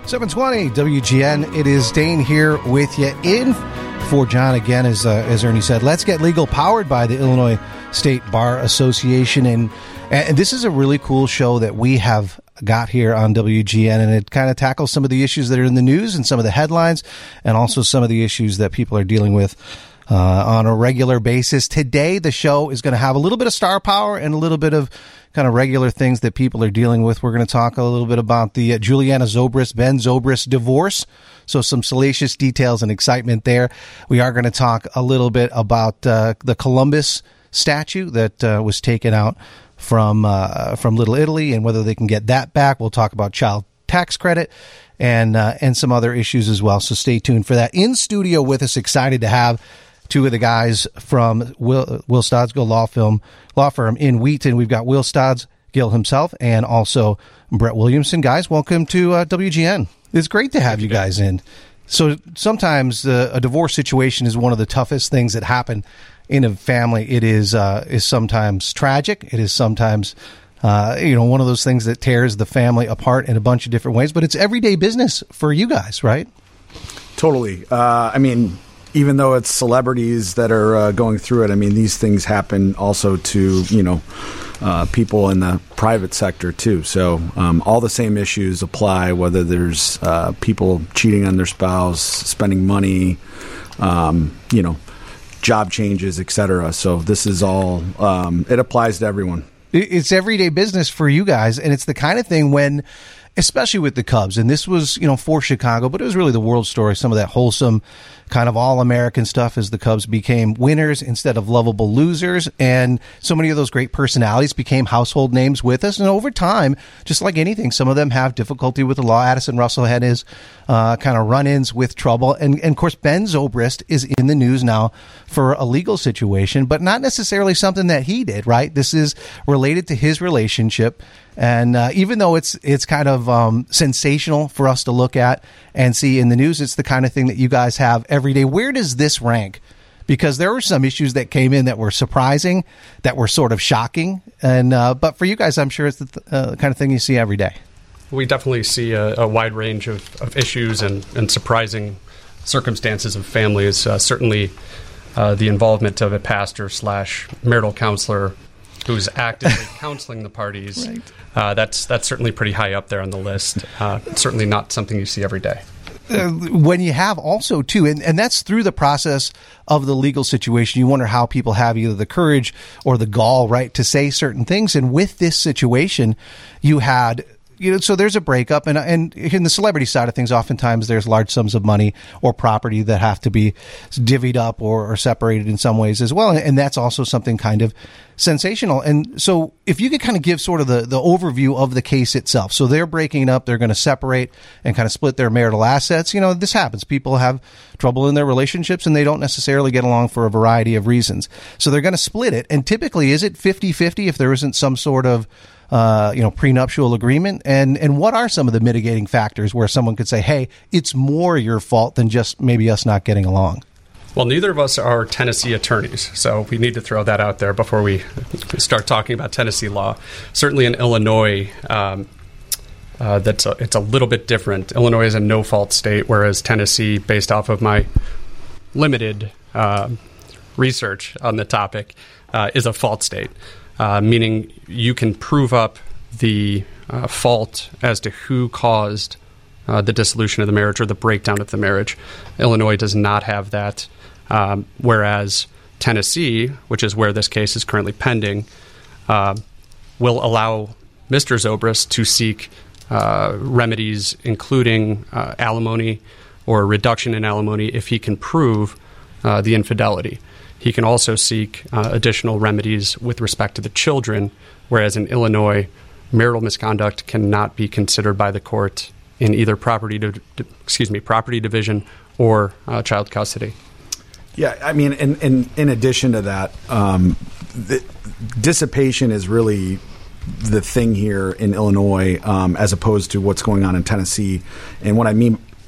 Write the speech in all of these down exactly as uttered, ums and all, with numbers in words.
seven twenty W G N. It is Dane here with you in for John again, as uh, as Ernie said. Let's Get Legal, powered by the Illinois State Bar Association, and and this is a really cool show that we have got here on W G N, and it kind of tackles some of the issues that are in the news and some of the headlines, and also some of the issues that people are dealing with uh, on a regular basis. Today, the show is going to have a little bit of star power and a little bit of kind of regular things that people are dealing with. We're going to talk a little bit about the uh, Juliana Zobrist, Ben Zobrist divorce. So some salacious details and excitement there. We are going to talk a little bit about uh, the Columbus statue that uh, was taken out from uh, from Little Italy and whether they can get that back. We'll talk about child tax credit and uh, and some other issues as well. So stay tuned for that. In studio with us, excited to have two of the guys from Will, Will Stodsgill Law Firm, law firm in Wheaton. We've got Will Stodsgill himself and also Brett Williamson. Guys, welcome to uh, W G N. It's great to have you guys in. So sometimes uh, a divorce situation is one of the toughest things that happen in a family. It is uh, is sometimes tragic. It is sometimes uh, you know one of those things that tears the family apart in a bunch of different ways. But it's everyday business for you guys, right? Totally. Uh, I mean, even though it's celebrities that are uh, going through it, I mean, these things happen also to, you know, uh, people in the private sector, too. So um, all the same issues apply, whether there's uh, people cheating on their spouse, spending money, um, you know, job changes, et cetera. So this is all, um, it applies to everyone. It's everyday business for you guys, and it's the kind of thing when, especially with the Cubs, and this was, you know, for Chicago, but it was really the world story, some of that wholesome kind of all-American stuff as the Cubs became winners instead of lovable losers, and so many of those great personalities became household names with us, and over time, just like anything, some of them have difficulty with the law. Addison Russell had his uh, kind of run-ins with trouble, and, and of course, Ben Zobrist is in the news now for a legal situation, but not necessarily something that he did, right? This is related to his relationship. And uh, even though it's it's kind of um, sensational for us to look at and see in the news, it's the kind of thing that you guys have every day. Where does this rank? Because there were some issues that came in that were surprising, that were sort of shocking. And uh, but for you guys, I'm sure it's the th- uh, kind of thing you see every day. We definitely see a, a wide range of, of issues and, and surprising circumstances of families. Uh, certainly uh, the involvement of a pastor slash marital counselor who's actively counseling the parties. Right. Uh, that's that's certainly pretty high up there on the list. Uh, certainly not something you see every day. Uh, when you have also, too, and, and that's through the process of the legal situation, you wonder how people have either the courage or the gall, right, to say certain things. And with this situation, you had... You know, so there's a breakup, and and in the celebrity side of things, oftentimes there's large sums of money or property that have to be divvied up or, or separated in some ways as well, and, and that's also something kind of sensational. And so, if you could kind of give sort of the, the overview of the case itself, so they're breaking up, they're going to separate and kind of split their marital assets. You know, this happens. People have trouble in their relationships, and they don't necessarily get along for a variety of reasons. So they're going to split it, and typically, is it fifty-fifty if there isn't some sort of Uh, you know, prenuptial agreement? And and what are some of the mitigating factors where someone could say, hey, it's more your fault than just maybe us not getting along? Well, neither of us are Tennessee attorneys, so we need to throw that out there before we start talking about Tennessee law. Certainly in Illinois, um, uh, that's a, it's a little bit different. Illinois is a no-fault state, whereas Tennessee, based off of my limited uh, research on the topic, uh, is a fault state. Uh, meaning you can prove up the uh, fault as to who caused uh, the dissolution of the marriage or the breakdown of the marriage. Illinois does not have that, um, whereas Tennessee, which is where this case is currently pending, uh, will allow Mister Zobrist to seek uh, remedies, including uh, alimony or a reduction in alimony if he can prove uh, the infidelity. He can also seek uh, additional remedies with respect to the children, whereas in Illinois, marital misconduct cannot be considered by the court in either property, di- excuse me, property division or uh, child custody. Yeah, I mean, in in, in addition to that, um, the, dissipation is really the thing here in Illinois, um, as opposed to what's going on in Tennessee. And what I mean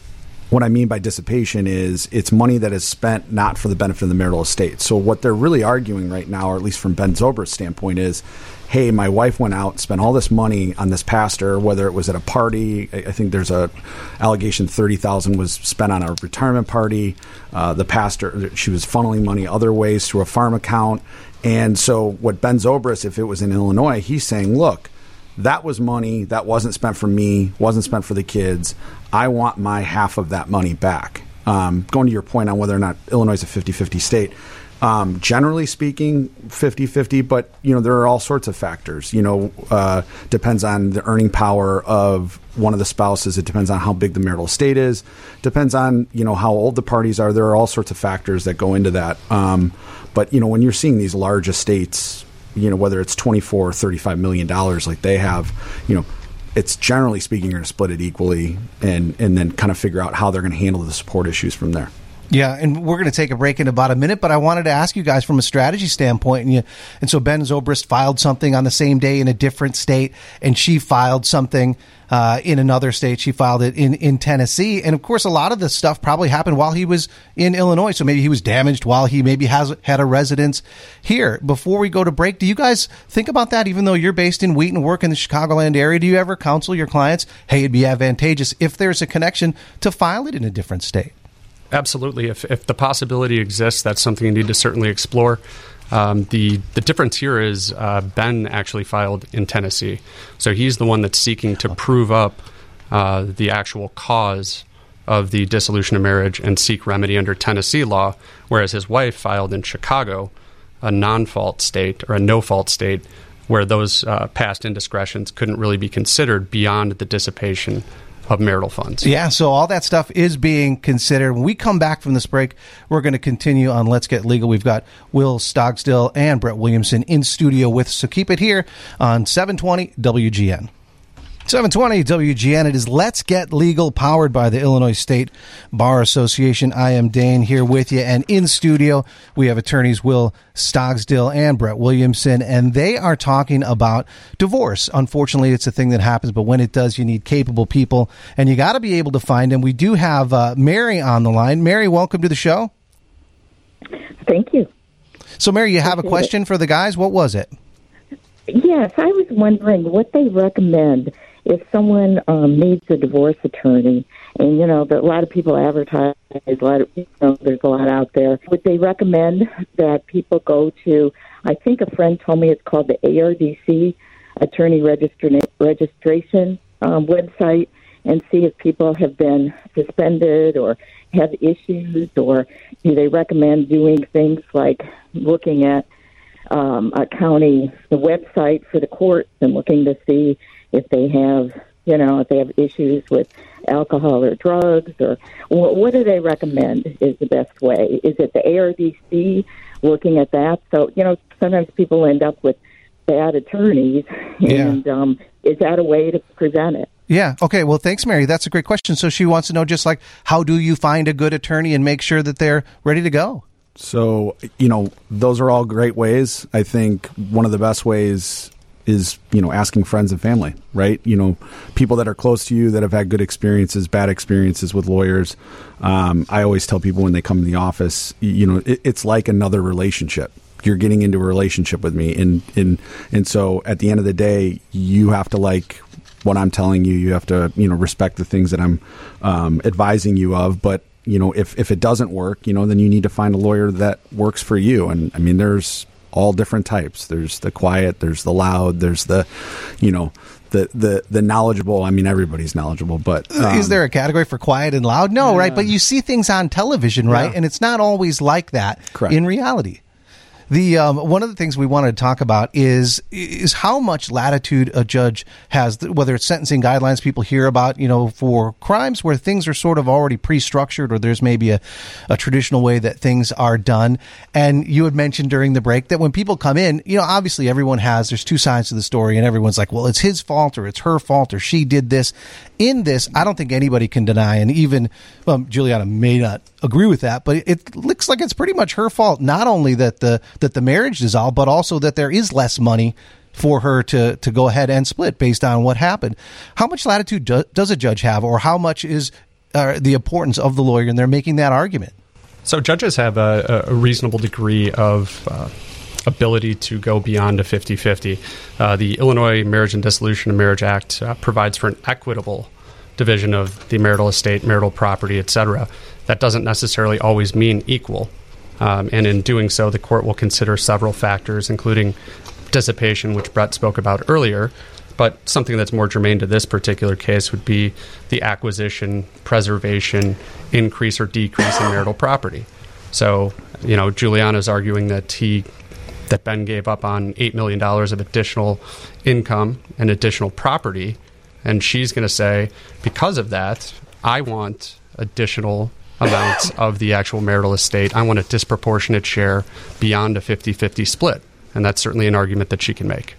what I mean by dissipation is it's money that is spent not for the benefit of the marital estate. So what they're really arguing right now, or at least from Ben Zobrist's standpoint, is, hey, my wife went out and spent all this money on this pastor, whether it was at a party. I think there's a allegation thirty thousand dollars was spent on a retirement party. Uh, the pastor, she was funneling money other ways through a farm account. And so what Ben Zobrist, if it was in Illinois, he's saying, look, that was money that wasn't spent for me, wasn't spent for the kids. I want my half of that money back. Um, going to your point on whether or not Illinois is a fifty-fifty state, um, generally speaking, fifty-fifty, but, you know, there are all sorts of factors. You know, uh, depends on the earning power of one of the spouses. It depends on how big the marital estate is. Depends on, you know, how old the parties are. There are all sorts of factors that go into that. Um, but, you know, when you're seeing these large estates, you know, whether it's twenty-four or thirty-five million dollars like they have, you know, it's generally speaking, you're going to split it equally and, and then kind of figure out how they're going to handle the support issues from there. Yeah, and we're going to take a break in about a minute, but I wanted to ask you guys from a strategy standpoint. And, you, and so Ben Zobrist filed something on the same day in a different state, and she filed something uh, in another state. She filed it in, in Tennessee. And, of course, a lot of this stuff probably happened while he was in Illinois, so maybe he was damaged while he maybe has had a residence here. Before we go to break, do you guys think about that, even though you're based in Wheaton, work in the Chicagoland area? Do you ever counsel your clients, hey, it'd be advantageous if there's a connection to file it in a different state? Absolutely. If if the possibility exists, that's something you need to certainly explore. Um, the the difference here is uh, Ben actually filed in Tennessee, so he's the one that's seeking to prove up uh, the actual cause of the dissolution of marriage and seek remedy under Tennessee law, whereas his wife filed in Chicago, a non-fault state or a no-fault state, where those uh, past indiscretions couldn't really be considered beyond the dissipation of marital funds. Yeah, so all that stuff is being considered. When we come back from this break, we're going to continue on Let's Get Legal. We've got Will Stogsdill and Brett Williamson in studio with us, so keep it here on seven twenty W G N. seven twenty W G N. It is Let's Get Legal, powered by the Illinois State Bar Association. I am Dane here with you, and in studio we have attorneys Will Stogsdill and Brett Williamson, and they are talking about divorce. Unfortunately, it's a thing that happens, but when it does, you need capable people, and you got to be able to find them. We do have uh, Mary on the line. Mary, welcome to the show. Thank you. So, Mary, you have a question for the guys. What was it? Yes, I was wondering what they recommend if someone um, needs a divorce attorney, and, you know, that a lot of people advertise, a lot of, you know, there's a lot out there. Would they recommend that people go to, I think a friend told me it's called the A R D C, Attorney Registra- Registration um, website, and see if people have been suspended or have issues, or do they recommend doing things like looking at um, a county, the website for the courts and looking to see if they have, you know, if they have issues with alcohol or drugs, or what, what do they recommend is the best way? Is it the A R D C looking at that? So, you know, sometimes people end up with bad attorneys, and yeah. um, is that a way to prevent it? Yeah. Okay. Well, thanks, Mary. That's a great question. So she wants to know just like, how do you find a good attorney and make sure that they're ready to go? So, you know, those are all great ways. I think one of the best ways is, you know, asking friends and family, right? You know, people that are close to you that have had good experiences, bad experiences with lawyers. Um, I always tell people when they come to the office, you know, it, it's like another relationship. You're getting into a relationship with me. And, and, and so at the end of the day, you have to like what I'm telling you. You have to, you know, respect the things that I'm um, advising you of. But, you know, if, if it doesn't work, you know, then you need to find a lawyer that works for you. And I mean, there's all different types. There's the quiet, there's the loud, there's the, you know, the the the knowledgeable. I mean, everybody's knowledgeable, but um, is there a category for quiet and loud? No, yeah. Right? But you see things on television, right? Yeah. And it's not always like that. Correct. In reality. The um, one of the things we wanted to talk about is is how much latitude a judge has, whether it's sentencing guidelines people hear about, you know, for crimes where things are sort of already pre-structured, or there's maybe a, a traditional way that things are done. And you had mentioned during the break that when people come in, you know, obviously everyone has, there's two sides to the story, and everyone's like, well, it's his fault or it's her fault or she did this. In this, I don't think anybody can deny, and even well, Juliana may not agree with that, but it looks like it's pretty much her fault, not only that the that the marriage dissolved, but also that there is less money for her to, to go ahead and split based on what happened. How much latitude do, does a judge have, or how much is uh, the importance of the lawyer, and they're making that argument. So judges have a, a reasonable degree of uh, ability to go beyond a fifty-fifty. Uh, the Illinois Marriage and Dissolution of Marriage Act uh, provides for an equitable division of the marital estate, marital property, et cetera. That doesn't necessarily always mean equal. Um, and in doing so, the court will consider several factors, including dissipation, which Brett spoke about earlier. But something that's more germane to this particular case would be the acquisition, preservation, increase or decrease in marital property. So, you know, Juliana's arguing that he, that Ben gave up on eight million dollars of additional income and additional property. And she's going to say, because of that, I want additional amounts of the actual marital estate. I want a disproportionate share beyond a fifty-fifty split. And that's certainly an argument that she can make.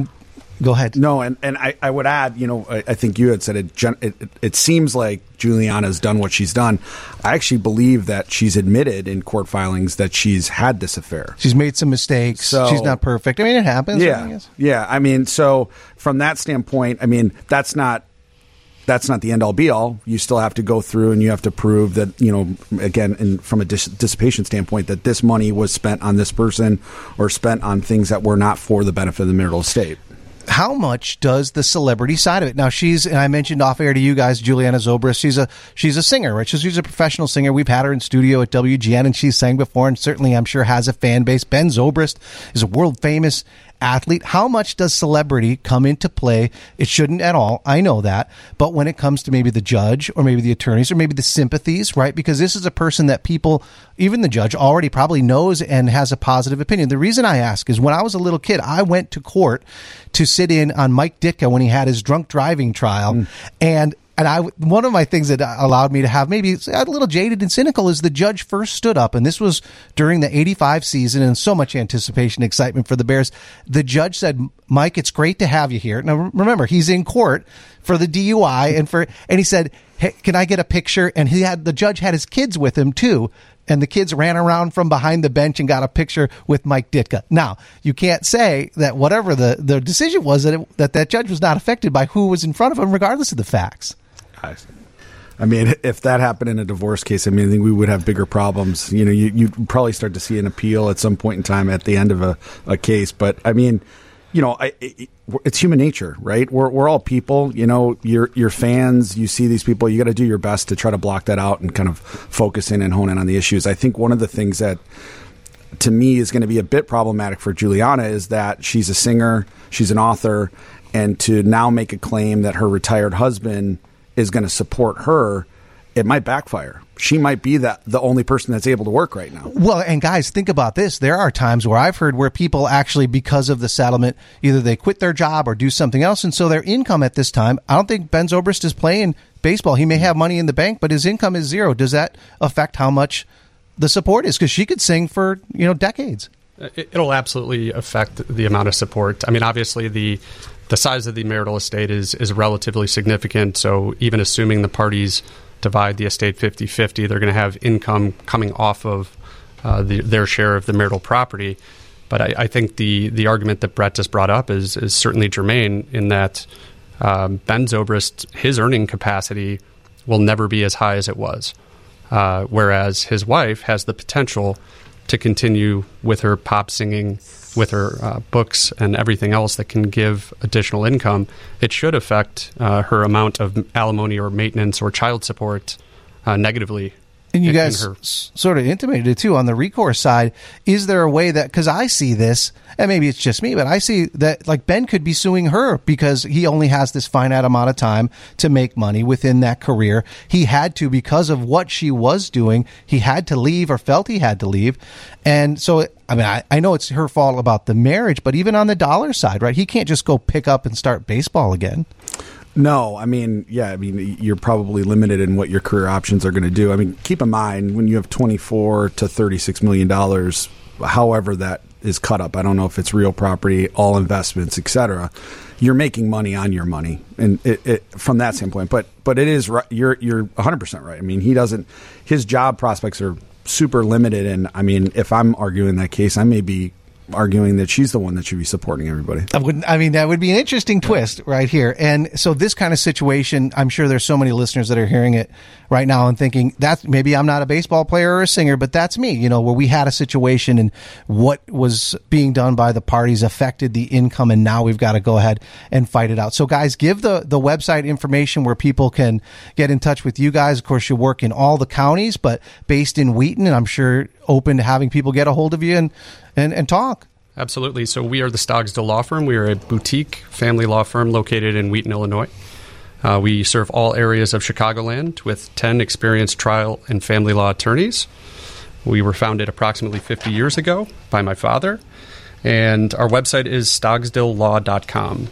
Go ahead. No, and, and I, I would add, you know, I, I think you had said it, it, it seems like Juliana's done what she's done. I actually believe that she's admitted in court filings that she's had this affair. She's made some mistakes. So, she's not perfect. I mean, it happens. Yeah. I guess. Yeah. I mean, so from that standpoint, I mean, that's not that's not the end all be all. You still have to go through and you have to prove that, you know, again, in, from a dis- dissipation standpoint, that this money was spent on this person or spent on things that were not for the benefit of the marital estate. How much does the celebrity side of it? Now, she's, and I mentioned off air to you guys, Juliana Zobrist, she's a she's a singer, right? She's, she's a professional singer. We've had her in studio at W G N, and she's sang before, and certainly, I'm sure, has a fan base. Ben Zobrist is a world-famous athlete. How much does celebrity come into play? It shouldn't at all. I know that. But when it comes to maybe the judge or maybe the attorneys or maybe the sympathies, right? Because this is a person that people, even the judge, already probably knows and has a positive opinion. The reason I ask is when I was a little kid, I went to court to sit in on Mike Ditka when he had his drunk driving trial. Mm. And And I, one of my things that allowed me to have maybe a little jaded and cynical is the judge first stood up, and this was during the eighty-five season, and so much anticipation, excitement for the Bears. The judge said, "Mike, it's great to have you here." Now, remember, he's in court for the D U I, and for and he said, "Hey, can I get a picture?" And he had the judge had his kids with him too. And the kids ran around from behind the bench and got a picture with Mike Ditka. Now, you can't say that whatever the, the decision was, that, it, that that judge was not affected by who was in front of him, regardless of the facts. I mean, if that happened in a divorce case, I mean, I think we would have bigger problems. You know, you, you'd probably start to see an appeal at some point in time at the end of a, a case. But, I mean, you know, I, it, it's human nature, right? We're we're all people. You know, you're, you're fans. You see these people. You got to do your best to try to block that out and kind of focus in and hone in on the issues. I think one of the things that, to me, is going to be a bit problematic for Juliana is that she's a singer, she's an author, and to now make a claim that her retired husband is going to support her, it might backfire. She might be that the only person that's able to work right now. Well, and guys, think about this. There are times where I've heard where people actually, because of the settlement, either they quit their job or do something else, and so their income at this time, I don't think Ben Zobrist is playing baseball. He may have money in the bank, but his income is zero. Does that affect how much the support is? Because she could sing for, you know, decades. It'll absolutely affect the amount of support. I mean, obviously, the the size of the marital estate is, is relatively significant. So even assuming the parties divide the estate fifty-fifty, they're going to have income coming off of uh, the, their share of the marital property. But I, I think the, the argument that Brett just brought up is, is certainly germane in that um, Ben Zobrist, his earning capacity will never be as high as it was, uh, whereas his wife has the potential to continue with her pop singing, with her uh, books and everything else that can give additional income. It should affect uh, her amount of alimony or maintenance or child support uh, negatively. And you in, guys in her. s- sort of intimated it too on the recourse side. Is there a way that, because I see this, and maybe it's just me, but I see that like Ben could be suing her because he only has this finite amount of time to make money within that career. He had to, because of what she was doing, he had to leave or felt he had to leave. And so, I mean, I, I know it's her fault about the marriage, but even on the dollar side, right? He can't just go pick up and start baseball again. No, I mean, yeah, I mean, you're probably limited in what your career options are going to do. I mean, keep in mind when you have twenty-four to thirty-six million dollars, however that is cut up. I don't know if it's real property, all investments, et cetera. You're making money on your money, and it, it from that standpoint. But but it is right. You're you're one hundred percent right. I mean, he doesn't. His job prospects are super limited, and I mean, if I'm arguing that case, I may be arguing that she's the one that should be supporting everybody. I wouldn't. I mean, that would be an interesting twist right here. And so this kind of situation, I'm sure there's so many listeners that are hearing it right now and thinking, that's maybe I'm not a baseball player or a singer, but that's me, you know, where we had a situation and what was being done by the parties affected the income, and now we've got to go ahead and fight it out. So guys, give the, the website information where people can get in touch with you guys. Of course, you work in all the counties, but based in Wheaton, and I'm sure open to having people get a hold of you and, and, and talk. Absolutely. So we are the Stogsdill Law Firm. We are a boutique family law firm located in Wheaton, Illinois. Uh, we serve all areas of Chicagoland with ten experienced trial and family law attorneys. We were founded approximately fifty years ago by my father, and our website is stogsdill law dot com.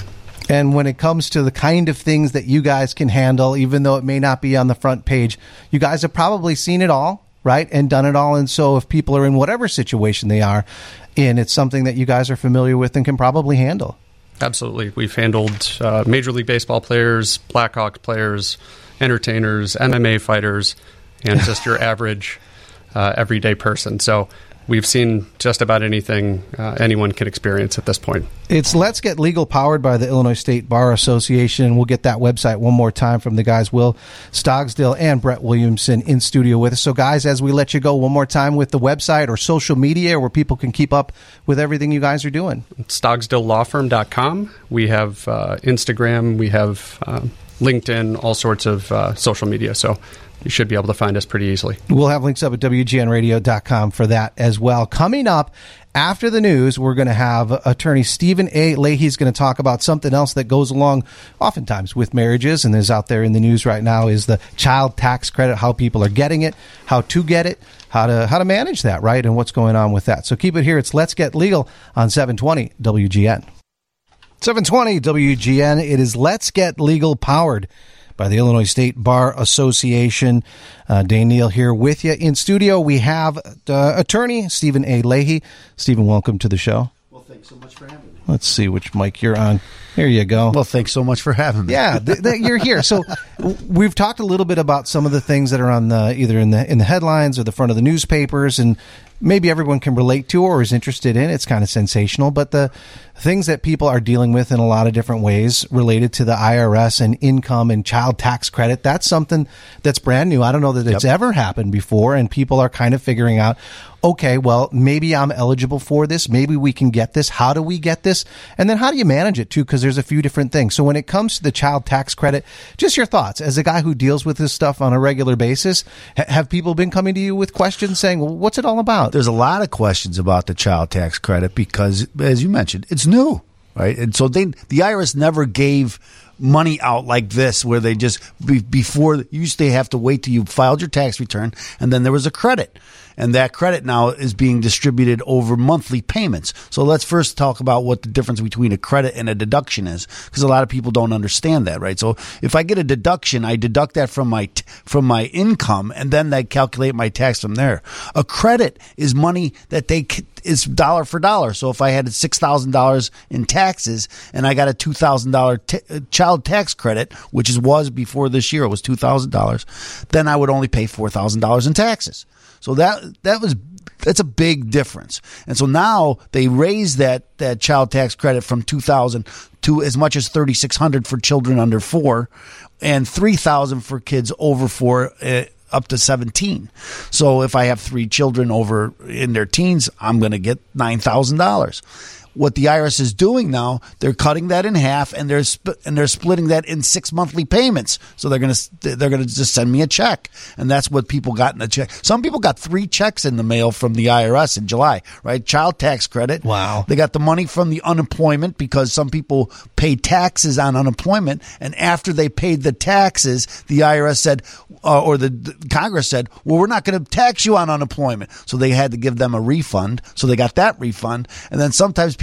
And when it comes to the kind of things that you guys can handle, even though it may not be on the front page, you guys have probably seen it all, right, and done it all. And so if people are in whatever situation they are in, it's something that you guys are familiar with and can probably handle. Absolutely. We've handled uh, Major League Baseball players, Blackhawks players, entertainers, M M A fighters, and just your average uh, everyday person. So we've seen just about anything uh, anyone can experience at this point. It's Let's Get Legal, powered by the Illinois State Bar Association. And we'll get that website one more time from the guys, Will Stogsdill and Brett Williamson, in studio with us. So, guys, as we let you go one more time with the website or social media where people can keep up with everything you guys are doing. stogsdill law firm dot com. We have uh, Instagram. We have uh, LinkedIn, all sorts of uh, social media. So you should be able to find us pretty easily. We'll have links up at W G N radio dot com for that as well. Coming up after the news, we're going to have attorney Stephen A. Leahy is going to talk about something else that goes along oftentimes with marriages and is out there in the news right now, is the child tax credit, how people are getting it, how to get it, how to how to manage that, right, and what's going on with that. So keep it here. It's Let's Get Legal on seven twenty W G N. seven twenty W G N. It is Let's Get Legal, powered by the Illinois State Bar Association. Uh, Dane Neal here with you. In studio, we have uh, attorney Stephen A. Leahy. Stephen, welcome to the show. Well, thanks so much for having me. Let's see which mic you're on. Here you go. Well, thanks so much for having me. Yeah, th- th- you're here. So we've talked a little bit about some of the things that are on the either in the in the headlines or the front of the newspapers, and maybe everyone can relate to or is interested in. It's kind of sensational, but the things that people are dealing with in a lot of different ways related to the I R S and income and child tax credit, that's something that's brand new. I don't know that it's yep. ever happened before, and people are kind of figuring out, okay, well, maybe I'm eligible for this. Maybe we can get this. How do we get this? And then how do you manage it, too? Because there's a few different things. So when it comes to the child tax credit, just your thoughts. As a guy who deals with this stuff on a regular basis, ha- have people been coming to you with questions saying, well, what's it all about? There's a lot of questions about the child tax credit because, as you mentioned, it's new, right? And so they, the I R S never gave money out like this, where they just, be, before, you used to have to wait till you filed your tax return, and then there was a credit. And that credit now is being distributed over monthly payments. So let's first talk about what the difference between a credit and a deduction is, because a lot of people don't understand that, right? So if I get a deduction, I deduct that from my t- from my income, and then they calculate my tax from there. A credit is money that they c- is dollar for dollar. So if I had six thousand dollars in taxes and I got a two thousand dollars t- child tax credit, which is was before this year, it was two thousand dollars, then I would only pay four thousand dollars in taxes. So that that was that's a big difference. And so now they raised that that child tax credit from two thousand dollars to as much as thirty-six hundred dollars for children under four, and three thousand dollars for kids over four, uh, up to seventeen. So if I have three children over in their teens, I'm going to get nine thousand dollars. What the I R S is doing now, they're cutting that in half, and they're sp- and they're splitting that in six monthly payments. So they're going to they're going to just send me a check, and that's what people got in the check. Some people got three checks in the mail from the I R S in July, right? Child tax credit. Wow. They got the money from the unemployment, because some people pay taxes on unemployment, and after they paid the taxes, the I R S said, uh, or the, the Congress said, well, we're not going to tax you on unemployment. So they had to give them a refund. So they got that refund, and then sometimes people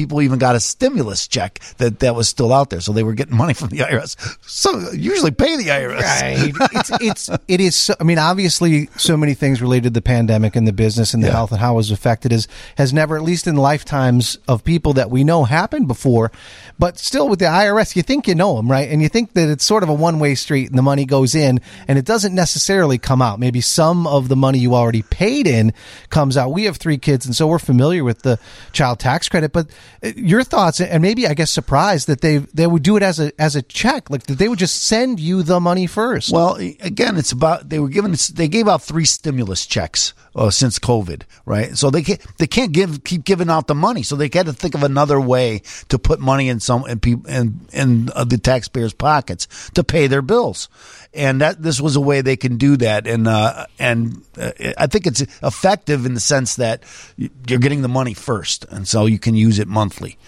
people even got a stimulus check that, that was still out there, so they were getting money from the I R S. So usually pay the I R S. Right. It's it's it is. So, I mean, obviously, so many things related to the pandemic and the business and the Yeah. health and how it was affected is has never, at least in lifetimes of people that we know, happened before. But still, with the I R S, you think you know them, right? And you think that it's sort of a one way street, and the money goes in, and it doesn't necessarily come out. Maybe some of the money you already paid in comes out. We have three kids, and so we're familiar with the child tax credit. But your thoughts, and maybe I guess surprised that they they would do it as a as a check, like that they would just send you the money first. Well, again, it's about they were given they gave out three stimulus checks uh, since COVID, right? So they can't they can't give keep giving out the money, so they had to think of another way to put money in some in people in in uh, the taxpayers' pockets to pay their bills, and that this was a way they can do that, and uh, and uh, I think it's effective in the sense that you're getting the money first, and so you can use it monthly.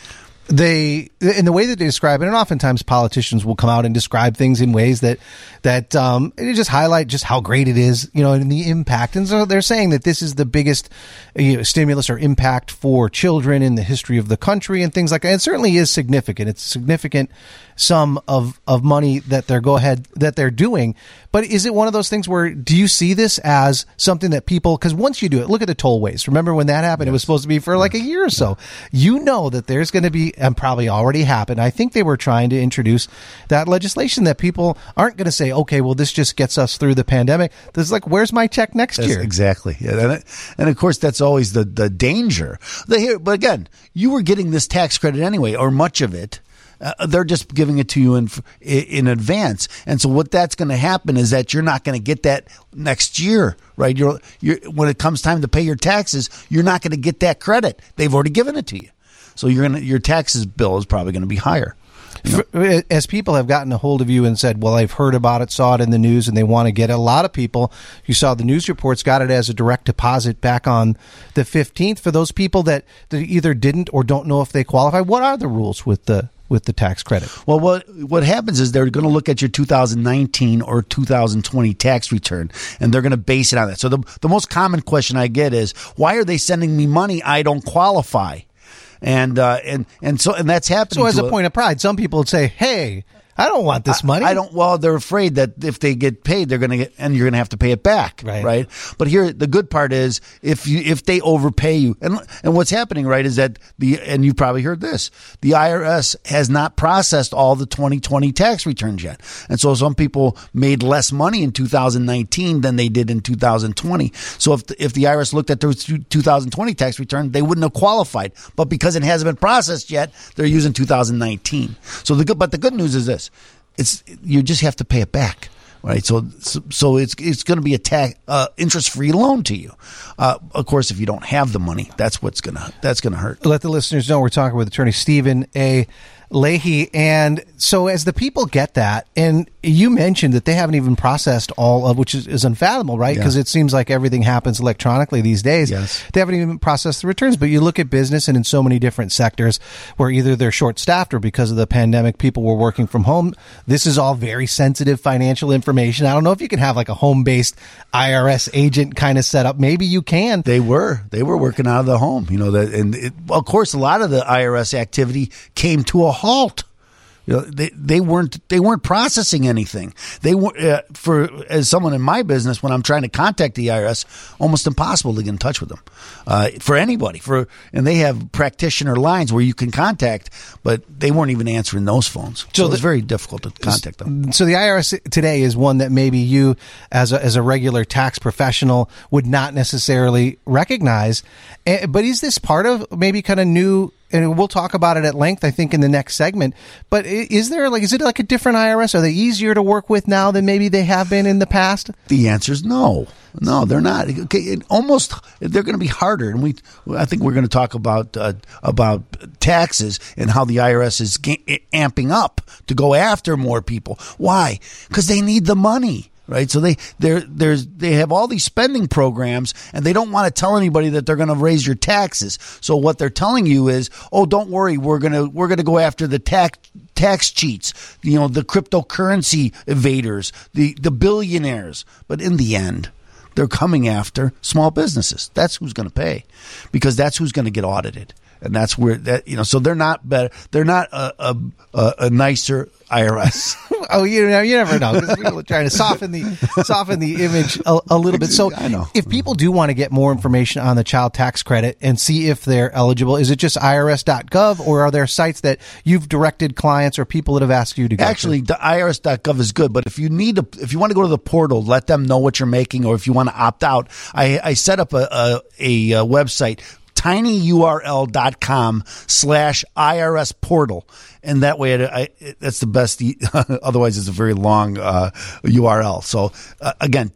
They, in the way that they describe it, and oftentimes politicians will come out and describe things in ways that that um, just highlight just how great it is, you know, and the impact. And so they're saying that this is the biggest you know, stimulus or impact for children in the history of the country and things like that. It certainly is significant. It's a significant sum of, of money that they're go ahead that they're doing. But is it one of those things where do you see this as something that people, because once you do it, look at the tollways. Remember when that happened? Yes. It was supposed to be for like a year or so. You know that there's going to be, and probably already happened. I think they were trying to introduce that legislation that people aren't going to say, okay, well, this just gets us through the pandemic. This is like, where's my check next That's year? Exactly. Yeah, and, it, and of course, that's always the, the danger. The, but again, you were getting this tax credit anyway, or much of it. Uh, they're just giving it to you in in advance, and so what that's going to happen is that you're not going to get that next year, right? You're, you're when it comes time to pay your taxes, you're not going to get that credit. They've already given it to you, so you're gonna your taxes bill is probably going to be higher. You know? As people have gotten a hold of you and said, well, I've heard about it, saw it in the news, and they want to get it. A lot of people, you saw the news reports, got it as a direct deposit back on the fifteenth. For those people that, that either didn't or don't know if they qualify, what are the rules with the with the tax credit? Well, what what happens is they're going to look at your two thousand nineteen or two thousand twenty tax return, and they're going to base it on that. So the the most common question I get is, why are they sending me money I don't qualify? And uh, and and so and that's happening. So as a, a point of pride, some people would say, "Hey, I don't want this money." I, I don't. Well, they're afraid that if they get paid, they're going to get, and you're going to have to pay it back, right? Right. But here, the good part is if you if they overpay you, and and what's happening, right, is that the and you probably heard this, the I R S has not processed all the twenty twenty tax returns yet, and so some people made less money in two thousand nineteen than they did in two thousand twenty. So if the, if the I R S looked at their two thousand twenty tax return, they wouldn't have qualified, but because it hasn't been processed yet, they're using two thousand nineteen. So the good, but the good news is this. It's you just have to pay it back, right? So, so, so it's it's going to be a tax uh, interest-free loan to you. Uh, of course, if you don't have the money, that's what's gonna that's gonna hurt. Let the listeners know we're talking with attorney Stephen A. Leahy. And so as the people get that, and you mentioned that they haven't even processed all of, which is, is unfathomable, right? Because Yeah. it seems like everything happens electronically these days. Yes. They haven't even processed the returns. But you look at business and in so many different sectors where either they're short-staffed or because of the pandemic, people were working from home. This is all very sensitive financial information. I don't know if you can have like a home-based I R S agent kind of set up. Maybe you can. They were they were working out of the home, you know. That and it, of course, a lot of the I R S activity came to a halt. You know, they they weren't they weren't processing anything. They were uh, for as someone in my business, when I'm trying to contact the I R S, almost impossible to get in touch with them. Uh, for anybody, for and they have practitioner lines where you can contact, but they weren't even answering those phones. So, So it was the- very difficult to contact them. So the I R S today is one that maybe you, as a, as a regular tax professional, would not necessarily recognize. Eh, But is this part of maybe kind of new? And we'll talk about it at length, I think, in the next segment. But i- is there like, is it like a different I R S? Are they easier to work with now than maybe they have been in the past? The answer is no. No, they're not. Okay, it almost they're going to be harder, and we. I think we're going to talk about uh, about taxes and how the I R S is ga- amping up to go after more people. Why? Because they need the money. Right, so they they're, there's they have all these spending programs, and they don't want to tell anybody that they're going to raise your taxes. So what they're telling you is, oh, don't worry, we're gonna we're gonna go after the tax tax cheats, you know, the cryptocurrency evaders, the the billionaires. But in the end, they're coming after small businesses. That's who's going to pay, because that's who's going to get audited. and that's where that you know. So they're not better. They're not a a, a, a nicer I R S. Oh, you know, you never know. 'Cause people are trying to soften the soften the image a, a little bit. So, I know. If people do want to get more information on the child tax credit and see if they're eligible, is it just I R S dot gov, or are there sites that you've directed clients or people that have asked you to go Actually, to? the I R S dot gov is good, but if you need to, if you want to go to the portal, let them know what you're making, or if you want to opt out, I, I set up a a, a, a website. tinyurl.com slash IRS portal. And that way, it, I, it, that's the best. Otherwise, it's a very long uh, U R L. So, uh, again,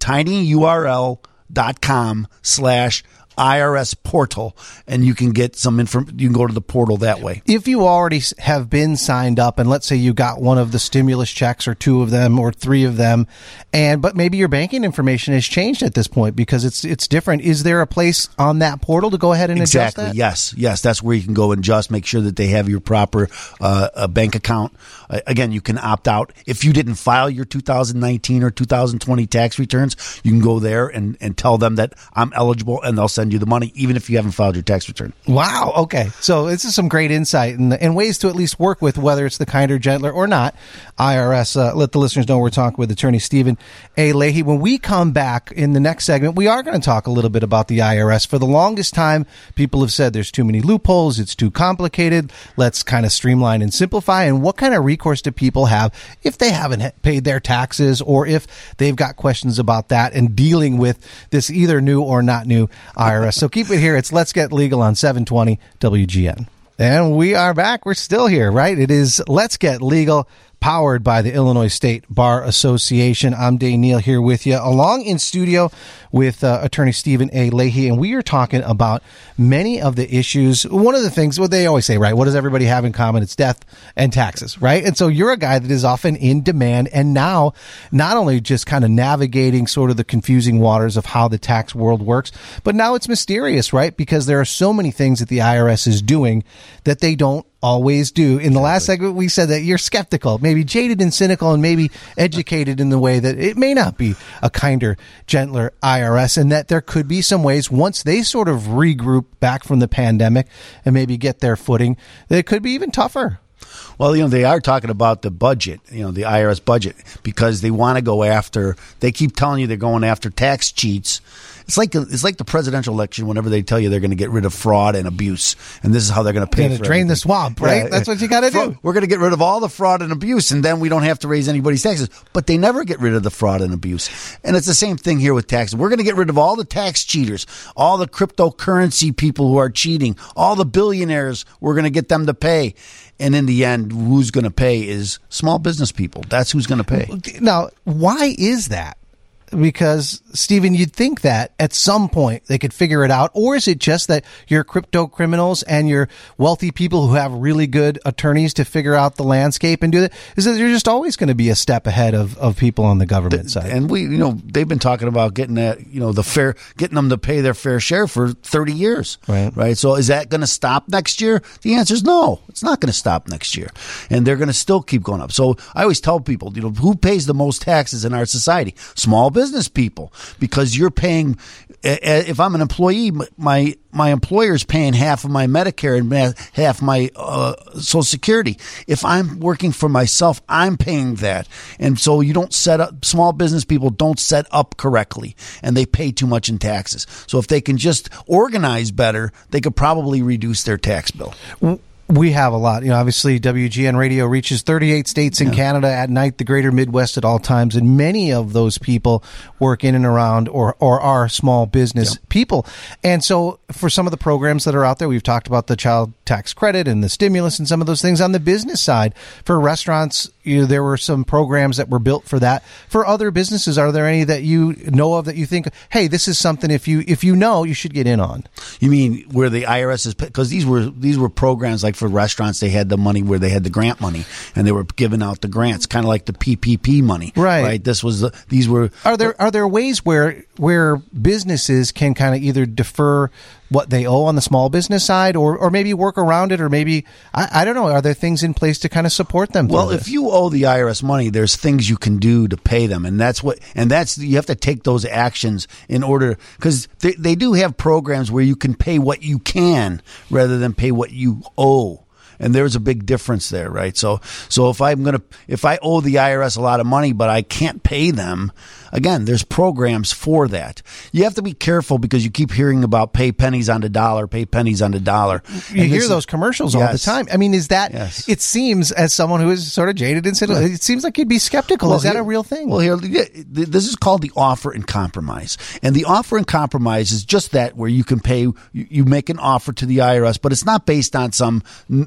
tinyurl.com slash IRS portal, and you can get some info. You can go to the portal that way. If you already have been signed up, and let's say you got one of the stimulus checks, or two of them, or three of them, and but maybe your banking information has changed at this point because it's it's different. Is there a place on that portal to go ahead and exactly. adjust that? Yes, yes, that's where you can go and just make sure that they have your proper uh, uh, bank account. Uh, again, you can opt out if you didn't file your two thousand nineteen or two thousand twenty tax returns. You can go there and, and tell them that I'm eligible, and they'll send you the money, even if you haven't filed your tax return. Wow. Okay. So this is some great insight and, and ways to at least work with, whether it's the kinder, gentler, or not, I R S. Uh, let the listeners know we're talking with attorney Stephen A. Leahy. When we come back in the next segment, we are going to talk a little bit about the I R S. For the longest time, people have said there's too many loopholes, it's too complicated. Let's kind of streamline and simplify. And what kind of recourse do people have if they haven't paid their taxes, or if they've got questions about that and dealing with this either new or not new I R S? So keep it here. It's Let's Get Legal on seven twenty W G N. And we are back. We're still here, right? It is Let's Get Legal, powered by the Illinois State Bar Association. I'm Dane Neal here with you, along in studio with uh, attorney Stephen A. Leahy, and we are talking about many of the issues. One of the things, what they always say, right? What does everybody have in common? It's death and taxes, right? And so you're a guy that is often in demand, and now not only just kind of navigating sort of the confusing waters of how the tax world works, but now it's mysterious, right? Because there are so many things that the I R S is doing that they don't always do. In the last segment, we said that you're skeptical, maybe jaded and cynical, and maybe educated in the way that it may not be a kinder, gentler I R S, and that there could be some ways, once they sort of regroup back from the pandemic and maybe get their footing, that it could be even tougher. Well, you know, they are talking about the budget, you know, the I R S budget, because they want to go after, they keep telling you they're going after tax cheats. It's like it's like the presidential election whenever they tell you they're going to get rid of fraud and abuse, and this is how they're going to pay Gonna for drain everything. the swamp, right? Yeah. That's what you got to do. We're going to get rid of all the fraud and abuse, and then we don't have to raise anybody's taxes. But they never get rid of the fraud and abuse. And it's the same thing here with taxes. We're going to get rid of all the tax cheaters, all the cryptocurrency people who are cheating, all the billionaires. We're going to get them to pay. And in the end, who's going to pay is small business people. That's who's going to pay. Now, why is that? Because, Stephen, you'd think that at some point they could figure it out. Or is it just that your crypto criminals and your wealthy people who have really good attorneys to figure out the landscape and do that? Is that you're just always going to be a step ahead of, of people on the government side? And we, you know, they've been talking about getting that, you know, the fair, getting them to pay their fair share for thirty years. Right. Right. So is that going to stop next year? The answer is no. It's not going to stop next year. And they're going to still keep going up. So I always tell people, you know, who pays the most taxes in our society? Small business. Business people, because you're paying. If I'm an employee, my my employer's paying half of my Medicare and half my uh, Social Security. If I'm working for myself, I'm paying that, and so you don't set up. Small business people don't set up correctly, and they pay too much in taxes. So if they can just organize better, they could probably reduce their tax bill. We have a lot. You know, obviously, W G N Radio reaches thirty-eight states in yeah. Canada at night, the greater Midwest at all times, and many of those people work in and around or, or are small business yeah. people. And so for some of the programs that are out there, we've talked about the child tax credit and the stimulus and some of those things. On the business side, for restaurants, you know, there were some programs that were built for that. For other businesses, are there any that you know of that you think, hey, this is something if you if you know, you should get in on? You mean where the I R S is, because these were these were programs like for restaurants, they had the money where they had the grant money and they were giving out the grants, kind of like the P P P money, right? Right. This was the, these were. Are there are there ways where where businesses can kind of either defer what they owe on the small business side, or, or maybe work around it, or maybe, I, I don't know, are there things in place to kind of support them? Well, if you owe the I R S money, there's things you can do to pay them. And that's what, and that's, you have to take those actions in order, because they, they do have programs where you can pay what you can rather than pay what you owe. And there's a big difference there, right? So, so if I'm gonna, if I owe the I R S a lot of money, but I can't pay them, again, there's programs for that. You have to be careful because you keep hearing about pay pennies on the dollar, pay pennies on the dollar. You hear those commercials yes. all the time. I mean, is that? Yes. It seems, as someone who is sort of jaded and said, it seems like you'd be skeptical. Well, is that here, a real thing? Well, here, this is called the offer and compromise, and the offer and compromise is just that, where you can pay, you, you make an offer to the I R S, but it's not based on some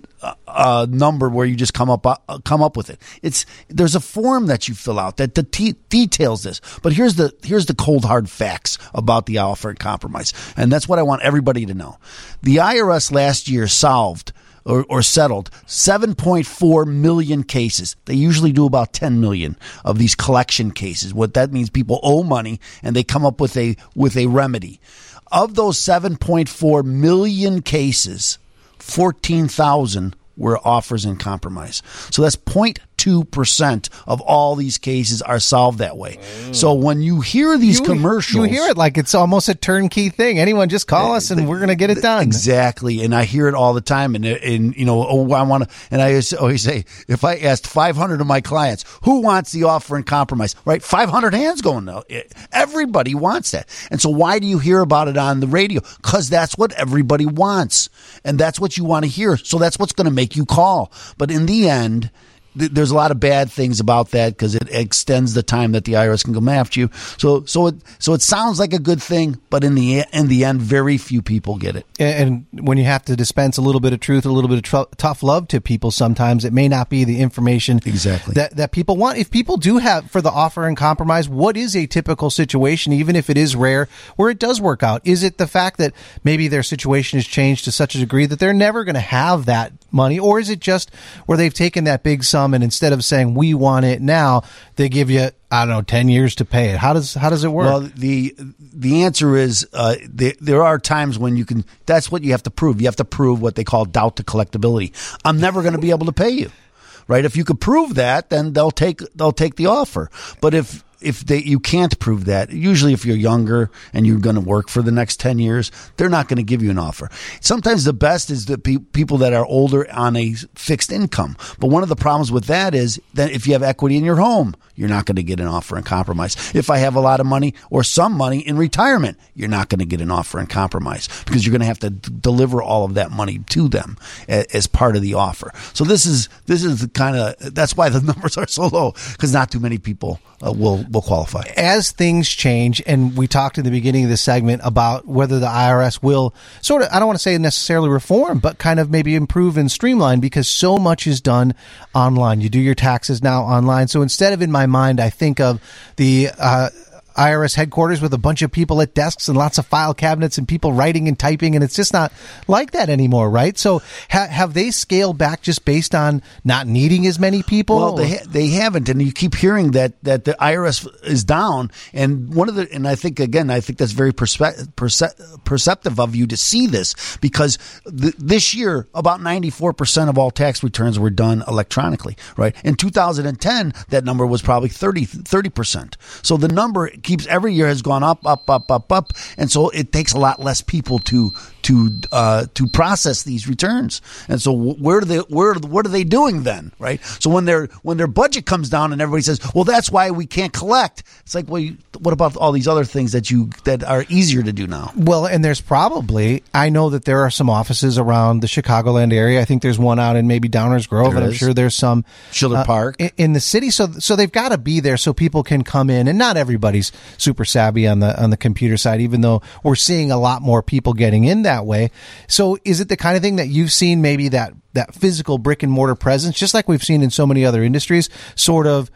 uh, number where you just come up uh, come up with it. It's there's a form that you fill out that the te- details this. But here's the here's the cold hard facts about the offer and compromise, and that's what I want everybody to know. The I R S last year solved or, or settled seven point four million cases. They usually do about ten million of these collection cases. What that means, people owe money and they come up with a with a remedy. Of those seven point four million cases, fourteen thousand were offers and compromise. So that's zero point two percent of all these cases are solved that way. Mm. So when you hear these you, commercials... You hear it like it's almost a turnkey thing. Anyone just call us and we're going to get it done. Exactly. And I hear it all the time. And, and you know, oh, I want to... And I always say, if I asked five hundred of my clients, who wants the offer and compromise? Right? five hundred hands going out. Everybody wants that. And so why do you hear about it on the radio? Because that's what everybody wants. And that's what you want to hear. So that's what's going to make you call. But in the end... there's a lot of bad things about that because it extends the time that the I R S can come after you. So, so it so it sounds like a good thing, but in the in the end, very few people get it. And when you have to dispense a little bit of truth, a little bit of tr- tough love to people, sometimes it may not be the information exactly that that people want. If people do have for the offer and compromise, what is a typical situation, even if it is rare, where it does work out? Is it the fact that maybe their situation has changed to such a degree that they're never going to have that money, or is it just where they've taken that big sum and instead of saying we want it now, they give you, I don't know, ten years to pay it? How does how does it work? Well, the the answer is uh, the, there are times when you can. That's what you have to prove. You have to prove what they call doubt to collectability. I'm never going to be able to pay you, right? If you could prove that, then they'll take they'll take the offer. But if if they you can't prove that, usually if you're younger and you're going to work for the next ten years, they're not going to give you an offer. Sometimes the best is the pe- people that are older on a fixed income. But one of the problems with that is that if you have equity in your home, you're not going to get an offer and compromise. If I have a lot of money or some money in retirement, you're not going to get an offer and compromise because you're going to have to d- deliver all of that money to them a- as part of the offer. So this is this is the kind of that's why the numbers are so low, because not too many people uh, will will qualify. As things change, and we talked in the beginning of the segment about whether the I R S will sort of, I don't want to say necessarily reform, but kind of maybe improve and streamline, because so much is done online. You do your taxes now online. So instead of, in my mind, I think of the uh, I R S headquarters with a bunch of people at desks and lots of file cabinets and people writing and typing, and it's just not like that anymore, right? So ha- have they scaled back just based on not needing as many people? Well, they ha- they haven't, and you keep hearing that that the I R S is down, and one of the and I think again I think that's very perspe- perce- perceptive of you to see this, because th- this year about ninety-four percent of all tax returns were done electronically, right? In two thousand ten, that number was probably thirty percent. So the number keeps every year has gone up, up, up, up, up, and so it takes a lot less people to to uh, to process these returns. And so where do they where what are they doing then, right? So when their when their budget comes down and everybody says, well, that's why we can't collect. It's like, well, you, what about all these other things that you that are easier to do now? Well, and there's probably, I know that there are some offices around the Chicagoland area. I think there's one out in maybe Downers Grove, there and I'm is. sure there's some Schiller uh, Park in, in the city. So so they've got to be there so people can come in, and not everybody's super savvy on the on the computer side, even though we're seeing a lot more people getting in that way. So is it the kind of thing that you've seen, maybe that that physical brick and mortar presence, just like we've seen in so many other industries, sort of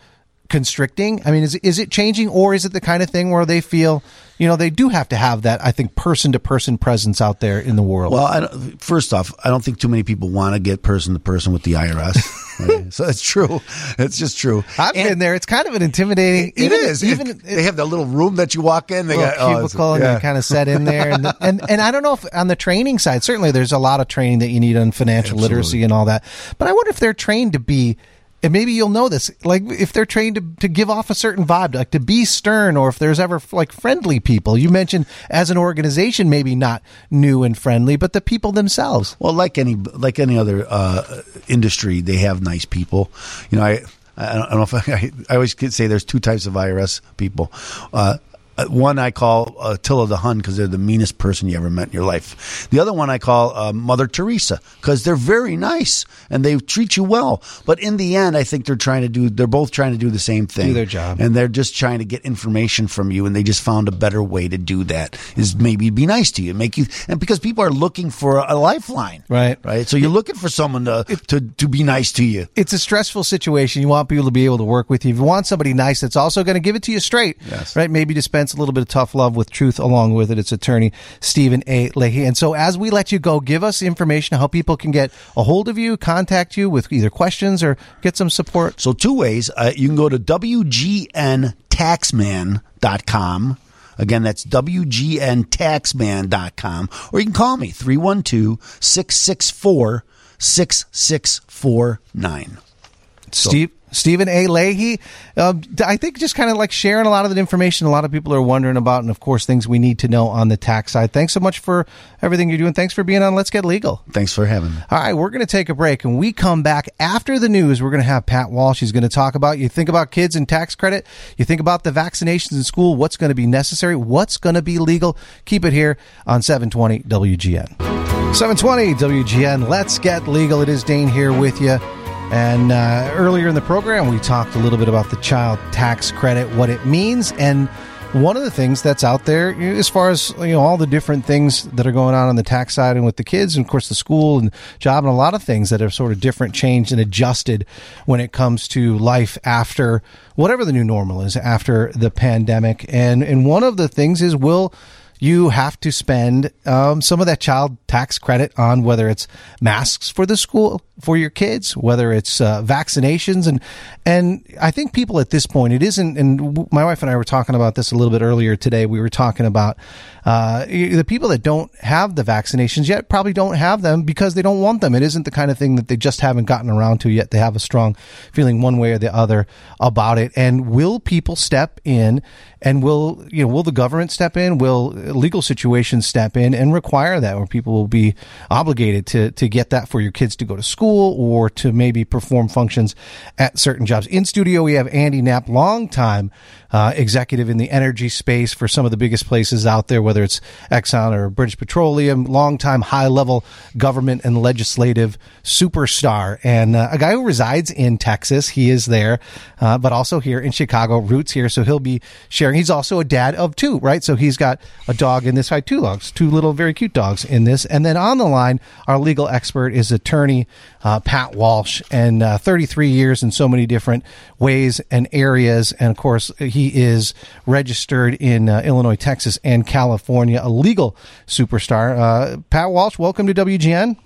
constricting? I mean, is is it changing, or is it the kind of thing where they feel, you know, they do have to have that, I think, person-to-person presence out there in the world? Well, I don't, first off, I don't think too many people want to get person-to-person with the I R S. Right? So it's true. It's just true. I've and been there. It's kind of an intimidating. It even, is. Even it, they have that little room that you walk in. They little got cubicle, oh, and yeah. they kind of set in there. And, and and I don't know if on the training side, certainly there's a lot of training that you need on financial Absolutely. literacy and all that. But I wonder if they're trained to be. And maybe you'll know this, like if they're trained to, to give off a certain vibe, like to be stern, or if there's ever like friendly people. You mentioned as an organization, maybe not new and friendly, but the people themselves. Well, like any like any other uh, industry, they have nice people. You know, I I don't know if I, I always say there's two types of I R S people. Uh, One I call uh, Attila the Hun because they're the meanest person you ever met in your life. The other one I call uh, Mother Teresa because they're very nice and they treat you well. But in the end, I think they're trying to do. They're both trying to do the same thing. Do their job, and they're just trying to get information from you. And they just found a better way to do that. Is maybe be nice to you, make you, and because people are looking for a lifeline, right? Right. So you're looking for someone to it, to to be nice to you. It's a stressful situation. You want people to be able to work with you. If you want somebody nice that's also going to give it to you straight, yes. Right? Maybe dispense a little bit of tough love with truth along with it. It's attorney Stephen A. Leahy. And so as we let you go, give us information how people can get a hold of you, contact you with either questions or get some support. So two ways. Uh, you can go to W G N taxman dot com. Again, that's W G N taxman dot com. Or you can call me, three one two, six six four, six six four nine. Steve, Stephen A. Leahy, uh, I think just kind of like sharing a lot of the information a lot of people are wondering about, and of course things we need to know on the tax side. Thanks so much for everything you're doing. Thanks for being on Let's Get Legal. Thanks for having me. All right, we're going to take a break, and we come back after the news. We're going to have Pat Walsh. He's going to talk about, you think about kids and tax credit, you think about the vaccinations in school, what's going to be necessary, what's going to be legal. Keep it here on seven twenty W G N. seven twenty W G N, Let's Get Legal. It is Dane here with you. And uh, earlier in the program, we talked a little bit about the child tax credit, what it means, and one of the things that's out there, as far as you know, all the different things that are going on on the tax side and with the kids, and of course the school and job, and a lot of things that are sort of different, changed, and adjusted when it comes to life after whatever the new normal is, after the pandemic. And and one of the things is, will you have to spend um, some of that child tax credit on whether it's masks for the school for your kids, whether it's uh, vaccinations, and and I think people at this point, it isn't. And my wife and I were talking about this a little bit earlier today. We were talking about uh, the people that don't have the vaccinations yet probably don't have them because they don't want them. It isn't the kind of thing that they just haven't gotten around to yet. They have a strong feeling one way or the other about it. And will people step in? And will you know? Will the government step in? Will legal situations step in and require that, where people will be obligated to to get that for your kids to go to school or to maybe perform functions at certain jobs? In studio, we have Andy Knapp, longtime uh, executive in the energy space for some of the biggest places out there, whether it's Exxon or British Petroleum, longtime high-level government and legislative superstar, and uh, a guy who resides in Texas. He is there, uh, but also here in Chicago, roots here, so he'll be sharing. He's also a dad of two, right? So he's got a dog in this, two dogs, two little very cute dogs in this. And then on the line, our legal expert is attorney uh, Pat Walsh, and uh, thirty-three years in so many different ways and areas. And of course, he is registered in uh, Illinois, Texas, and California, a legal superstar. Uh, Pat Walsh, welcome to W G N.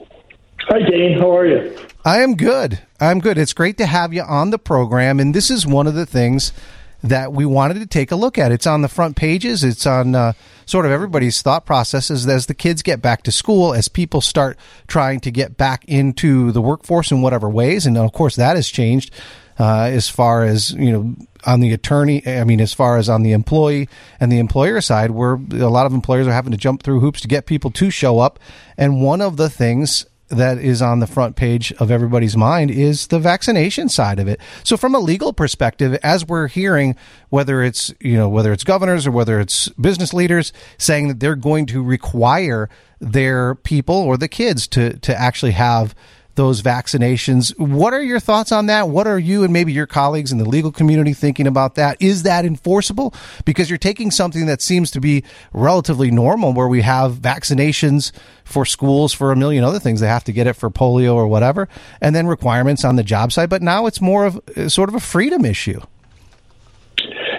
Hi, Dane. How are you? I am good. I'm good. It's great to have you on the program. And this is one of the things that we wanted to take a look at. It's on the front pages. It's on uh, sort of everybody's thought processes as the kids get back to school, as people start trying to get back into the workforce in whatever ways. And of course, that has changed uh, as far as, you know, on the attorney, I mean, as far as on the employee and the employer side, where a lot of employers are having to jump through hoops to get people to show up. And one of the things that is on the front page of everybody's mind is the vaccination side of it. So from a legal perspective, as we're hearing, whether it's, you know, whether it's governors or whether it's business leaders saying that they're going to require their people or the kids to, to actually have those vaccinations. What are your thoughts on that? What are you and maybe your colleagues in the legal community thinking about that? Is that enforceable? Because you're taking something that seems to be relatively normal, where we have vaccinations for schools for a million other things. They have to get it for polio or whatever, and then requirements on the job side. But now it's more of sort of a freedom issue.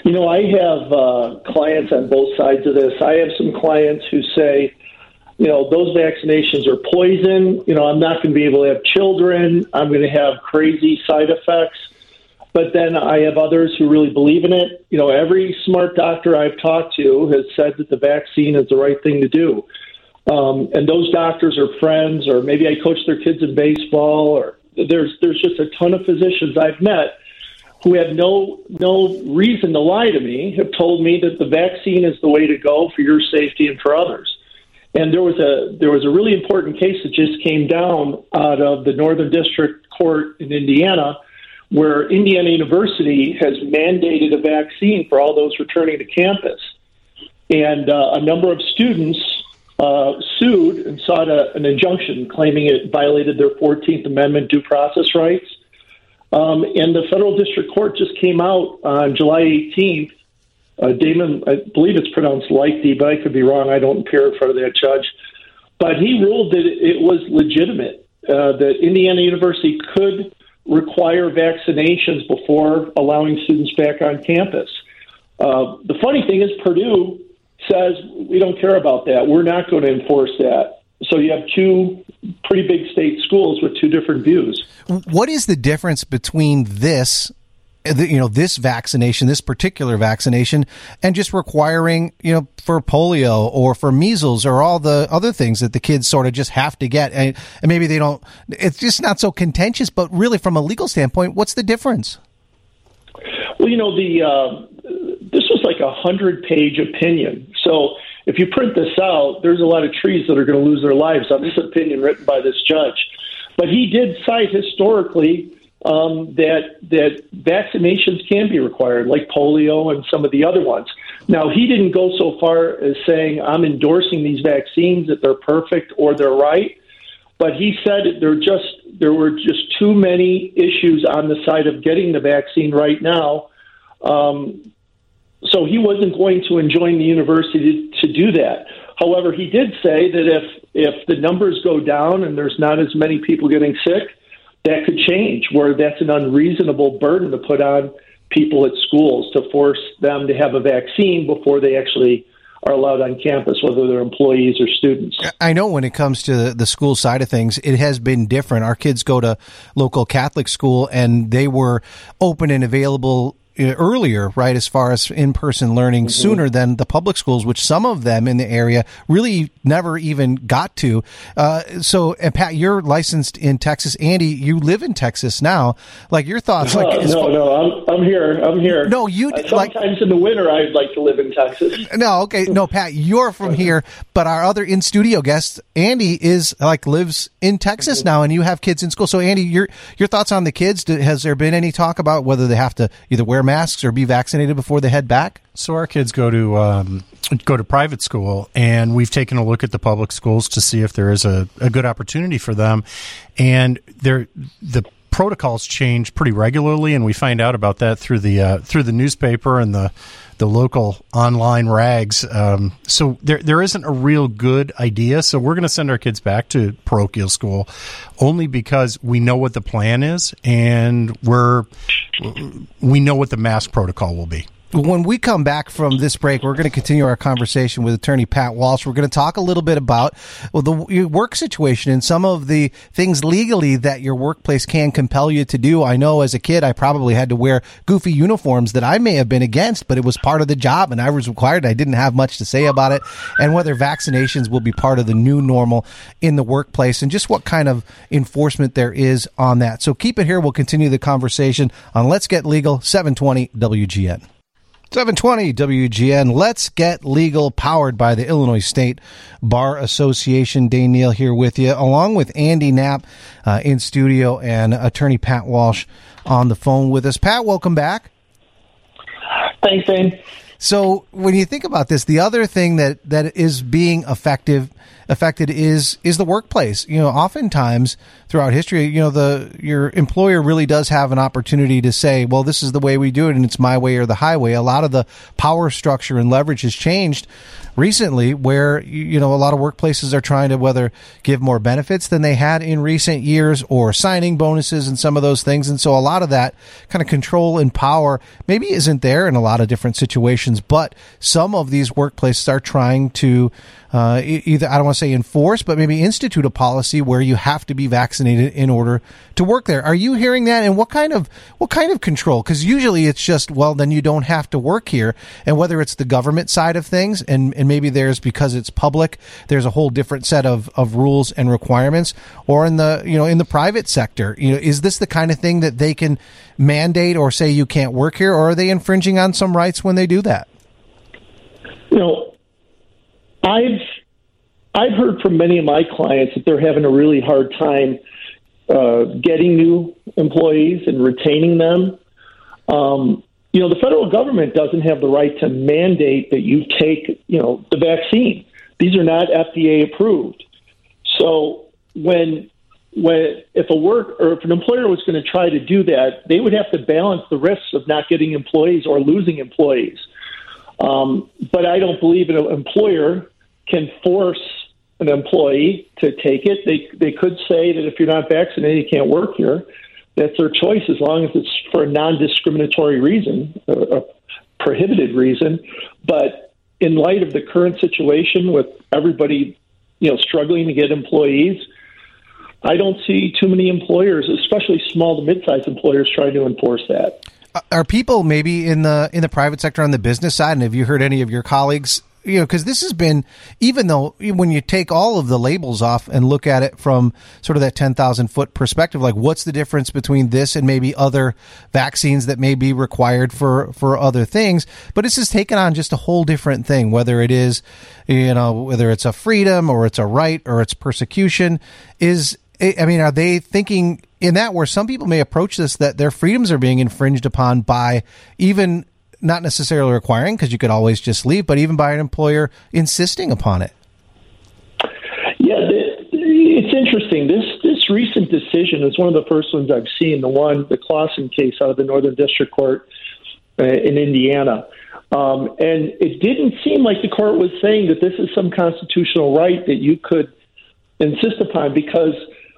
You know, I have uh, clients on both sides of this. I have some clients who say, you know, those vaccinations are poison. You know, I'm not going to be able to have children. I'm going to have crazy side effects. But then I have others who really believe in it. You know, every smart doctor I've talked to has said that the vaccine is the right thing to do. Um, and those doctors are friends, or maybe I coach their kids in baseball, or there's there's just a ton of physicians I've met who have no no reason to lie to me, have told me that the vaccine is the way to go for your safety and for others. And there was a there was a really important case that just came down out of the Northern District Court in Indiana, where Indiana University has mandated a vaccine for all those returning to campus. And uh, a number of students uh, sued and sought a, an injunction claiming it violated their fourteenth Amendment due process rights. Um, and the federal district court just came out on July eighteenth. Uh, Damon, I believe it's pronounced Lichty, but I could be wrong. I don't appear in front of that judge. But he ruled that it was legitimate, uh, that Indiana University could require vaccinations before allowing students back on campus. Uh, the funny thing is Purdue says, we don't care about that. We're not going to enforce that. So you have two pretty big state schools with two different views. What is the difference between this, you know, this vaccination, this particular vaccination, and just requiring, you know, for polio or for measles or all the other things that the kids sort of just have to get? And, and maybe they don't, it's just not so contentious, but really from a legal standpoint, what's the difference? Well, you know, the uh, this was like a hundred-page opinion. So if you print this out, there's a lot of trees that are going to lose their lives on this opinion written by this judge. But he did cite historically um, that that vaccinations can be required, like polio and some of the other ones. Now, he didn't go so far as saying, I'm endorsing these vaccines, that they're perfect or they're right. But he said there just there were just too many issues on the side of getting the vaccine right now. Um, so he wasn't going to enjoin the university to, to do that. However, he did say that if if the numbers go down and there's not as many people getting sick, that could change, where that's an unreasonable burden to put on people at schools to force them to have a vaccine before they actually are allowed on campus, whether they're employees or students. I know when it comes to the school side of things, it has been different. Our kids go to local Catholic school, and they were open and available earlier, right, as far as in-person learning, mm-hmm. sooner than the public schools, which some of them in the area really never even got to. Uh, so, and Pat, you're licensed in Texas. Andy, you live in Texas now. Like, your thoughts? No, like, no, far- no, I'm I'm here. I'm here. No, you uh, like sometimes in the winter I'd like to live in Texas. No, okay, no, Pat, you're from here, but our other in-studio guest, Andy, is like lives in Texas mm-hmm. now, and you have kids in school. So, Andy, your your thoughts on the kids? Has there been any talk about whether they have to either wear masks or be vaccinated before they head back? So our kids go to um, go to private school, and we've taken a look at the public schools to see if there is a, a good opportunity for them. And there, the protocols change pretty regularly, and we find out about that through the uh, through the newspaper and the the local online rags. Um, so there there isn't a real good idea. So we're going to send our kids back to parochial school only because we know what the plan is, and we're we know what the mask protocol will be. When we come back from this break, we're going to continue our conversation with attorney Pat Walsh. We're going to talk a little bit about well, the work situation and some of the things legally that your workplace can compel you to do. I know as a kid, I probably had to wear goofy uniforms that I may have been against, but it was part of the job and I was required. I didn't have much to say about it, and whether vaccinations will be part of the new normal in the workplace and just what kind of enforcement there is on that. So keep it here. We'll continue the conversation on Let's Get Legal, seven twenty W G N. seven twenty W G N, Let's Get Legal, powered by the Illinois State Bar Association. Dane Neal here with you, along with Andy Knapp uh, in studio and attorney Pat Walsh on the phone with us. Pat, welcome back. Thanks, Dane. So when you think about this, the other thing that, that is being effective affected is is the workplace. You know, oftentimes throughout history, you know, the your employer really does have an opportunity to say, well, this is the way we do it and it's my way or the highway. A lot of the power structure and leverage has changed recently, where, you know, a lot of workplaces are trying to whether give more benefits than they had in recent years or signing bonuses and some of those things. And so a lot of that kind of control and power maybe isn't there in a lot of different situations, but some of these workplaces are trying to uh, either, I don't want to say enforce, but maybe institute a policy where you have to be vaccinated in order to work there. Are you hearing that? And what kind of, what kind of control? Because usually it's just, well, then you don't have to work here. And whether it's the government side of things, and, and maybe there's, because it's public, there's a whole different set of, of rules and requirements, or in the, you know, in the private sector, you know, is this the kind of thing that they can mandate or say you can't work here, or are they infringing on some rights when they do that? You know, I've I've heard from many of my clients that they're having a really hard time uh, getting new employees and retaining them. Um, you know, the federal government doesn't have the right to mandate that you take, you know, the vaccine. These are not F D A approved. So when when if a work or if an employer was going to try to do that, they would have to balance the risks of not getting employees or losing employees. Um, but I don't believe an employer can force an employee to take it. They they could say that if you're not vaccinated, you can't work here. That's their choice, as long as it's for a non-discriminatory reason, a, a prohibited reason. But in light of the current situation with everybody, you know, struggling to get employees, I don't see too many employers, especially small to mid-sized employers, trying to enforce that. Are people maybe in the in the private sector on the business side, and have you heard any of your colleagues, you know, because this has been, even though when you take all of the labels off and look at it from sort of that ten thousand foot perspective, like what's the difference between this and maybe other vaccines that may be required for, for other things? But this has taken on just a whole different thing, whether it is, you know, whether it's a freedom or it's a right or it's persecution. Is, I mean, are they thinking in that where some people may approach this, that their freedoms are being infringed upon by even not necessarily requiring, because you could always just leave, but even by an employer insisting upon it? Yeah, it's interesting. This this recent decision is one of the first ones I've seen, the one, the Clausen case out of the Northern District Court uh, in Indiana. Um, and it didn't seem like the court was saying that this is some constitutional right that you could insist upon, because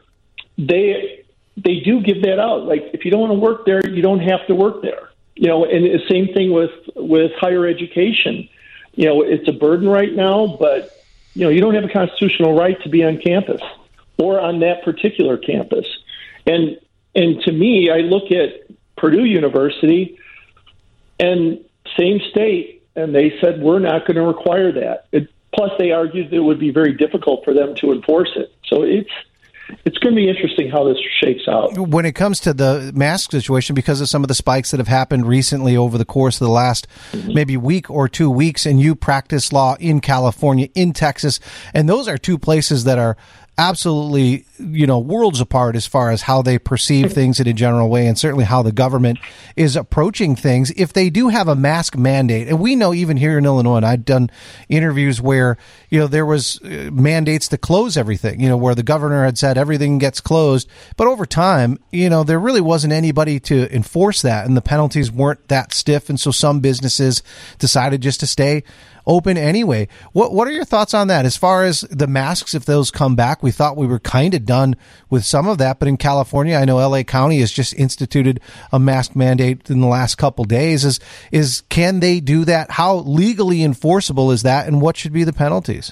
they they do give that out. Like, if you don't want to work there, you don't have to work there. You know, and the same thing with, with higher education. You know, it's a burden right now, but, you know, you don't have a constitutional right to be on campus or on that particular campus. And and to me, I look at Purdue University and same state, and they said, we're not going to require that. It, plus, they argued that it would be very difficult for them to enforce it. So it's It's going to be interesting how this shakes out. When it comes to the mask situation, because of some of the spikes that have happened recently over the course of the last mm-hmm. maybe week or two weeks, and you practice law in California, in Texas, and those are two places that are absolutely, you know, worlds apart as far as how they perceive things in a general way, and certainly how the government is approaching things. If they do have a mask mandate, and we know even here in Illinois, and I've done interviews where, you know, there was mandates to close everything, you know, where the governor had said everything gets closed, but over time, you know, there really wasn't anybody to enforce that, and the penalties weren't that stiff, and so some businesses decided just to stay open anyway. What what are your thoughts on that? As far as the masks, if those come back, we thought we were kind of done with some of that, but in California, I know L A County has just instituted a mask mandate in the last couple days. Is is can they do that? How legally enforceable is that, and what should be the penalties?